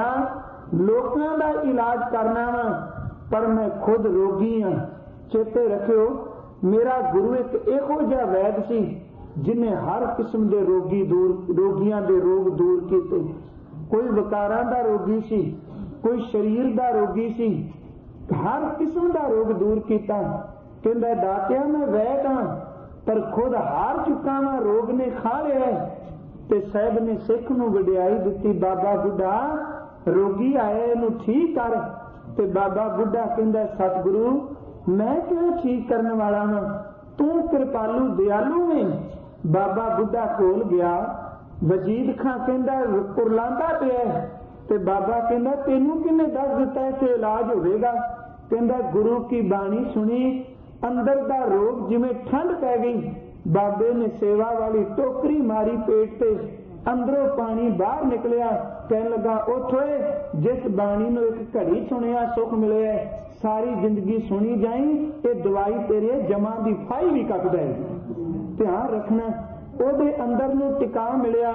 लोकां दा इलाज करना वा, पर मैं खुद रोगी हां। चेते रखियो मेरा गुरु एक इहो जिहा वैद सी जिन्हें हर किस्म के रोगियां दे रोग दूर किए। कोई विकारां दा रोगी सी, कोई शरीर दा रोगी सी, हर किस्म का रोग दूर किया। कहंदा दातिया मैं वैद हां, पर खुद हार चुका वा, रोग ने खा लिया। ते साहब ने सिख नूं वडियाई दिती, बाबा बुढ़ा रोगी आया, इनू ठीक कर। ते बाबा बुढ़ा कहंदा सतगुरु मैं क्यों ठीक करने वाला हां, तू कृपालू दयालू है। बाबा बुढ़ा कोल गया, वजीद खां कहंदा कुरलांदा पिया, ते बाबा कहंदा तेनू किन्ने दस दिता इत्थे इलाज होवेगा। कहंदा गुरु की बाणी सुनी, अंदर दा रोग जिवें ठंड पै गई। बाबे ने सेवा वाली टोकरी मारी पेट ते, अंदरों पानी बाहर निकलिया। कहन लगा उठ ओए, जिस बाणी नूं एक घड़ी सुनिया सुख मिले, सारी जिंदगी सुनी जाई, ते दवाई तेरे जमा दी फाई भी कट जाएगी। ध्यान रखना, ओदे अंदर नूं टिका मिलिया,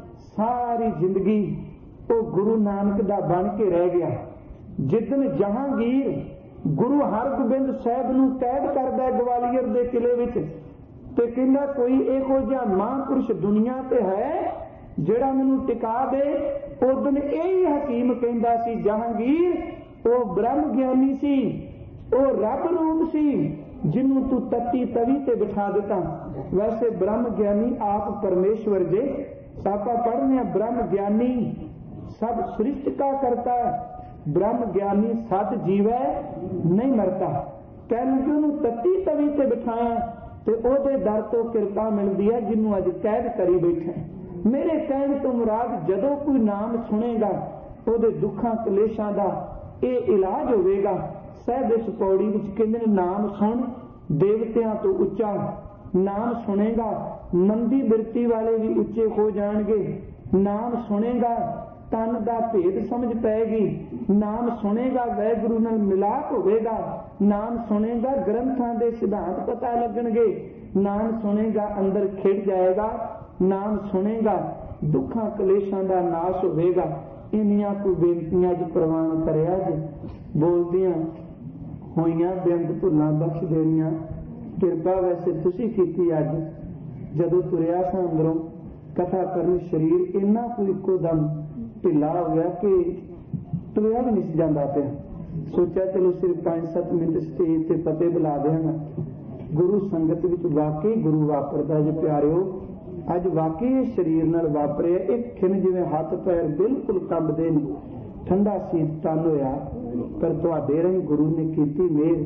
सारी जिंदगी वो गुरु नानक दा बन के रह गया। जिदन जहांगीर गुरु हरगोबिंद साहिब नूं कैद करदा ग्वालियर दे किले विच, ते कहंदा कोई इहो जिहा महापुरुष दुनिया ते है जिहड़ा मैनूं टिका दे। उदन यही हकीम कहंदा सी जहांगीर वो ब्रह्म ज्ञानी सी, वो रब रूप सी, जिन्हों तू तत्ती तवी ते बिठा दिता। वैसे ब्रह्म ज्ञानी आप परमेश्वर जे, सापा पढ़ने ब्रह्म ज्ञानी सब सृष्टि का करता है, ब्रह्म ज्ञानी सद जीवै नहीं मरता। कह लगे उन्होंने तत्ती तवी ते बिठाया, ते ओदे दर तो किरपा मिलती है जिन्हों अज कैद करी बैठे। मेरे कहने तो मुराद जदों कोई नाम सुनेगा, ओदे दुखां कलेशां दा ये इलाज होवेगा। साहब इस पौड़ी विच कहंदे ने नाम सुन देवतियां तो उच्चा, नाम सुनेगा मंदी बिरती वाले भी उच्चे हो जाएंगे। नाम सुनेगा तन का भेद समझ पैगी, नाम सुनेगा वाहिगुरू नाल मिलाप होवेगा, नाम सुनेगा ग्रंथां दे सिद्धांत पता लगणगे, नाम सुनेगा अंदर खिड़ जाएगा, नाम सुनेगा दुखां कलेशां दा नाश होवेगा। इन्नियां कोई बेनतियां अज प्रवान करिया जे बोलदियां होइयां बेअंत भुल्लां बख्श देणियां। किरपा वैसे तुसीं कीती अज जदों तुरिया सां अंदरों कथा करन, शरीर इन्ना कोई इक्को दम ढिला हो गया कि तुरिया भी नहीं जांदा पिया। सोचा चलो सिर्फ 5-7 मिनट स्टेज ते फतेह बुला देंगा। गुरु संगत विच वाकई गुरु वापरदा जे प्यारिओ, अज वाकई शरीर नाल वापरिया। एक खिन जिवें हथ पैर बिल्कुल कंबदे ने, ठंडा शीत तन होया, पर तुहाडे राहीं गुरु ने कीती मेहर,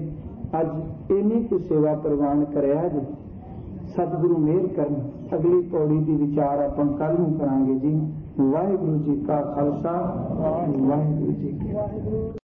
अज इन्नी कुछ सेवा प्रवान करिया जी। सतगुरु मेहर करन। अगली पौड़ी की विचार आपां कल नूं करांगे जी। वाहिगुरू जी का खालसा, वाहिगुरू जी की फतेह।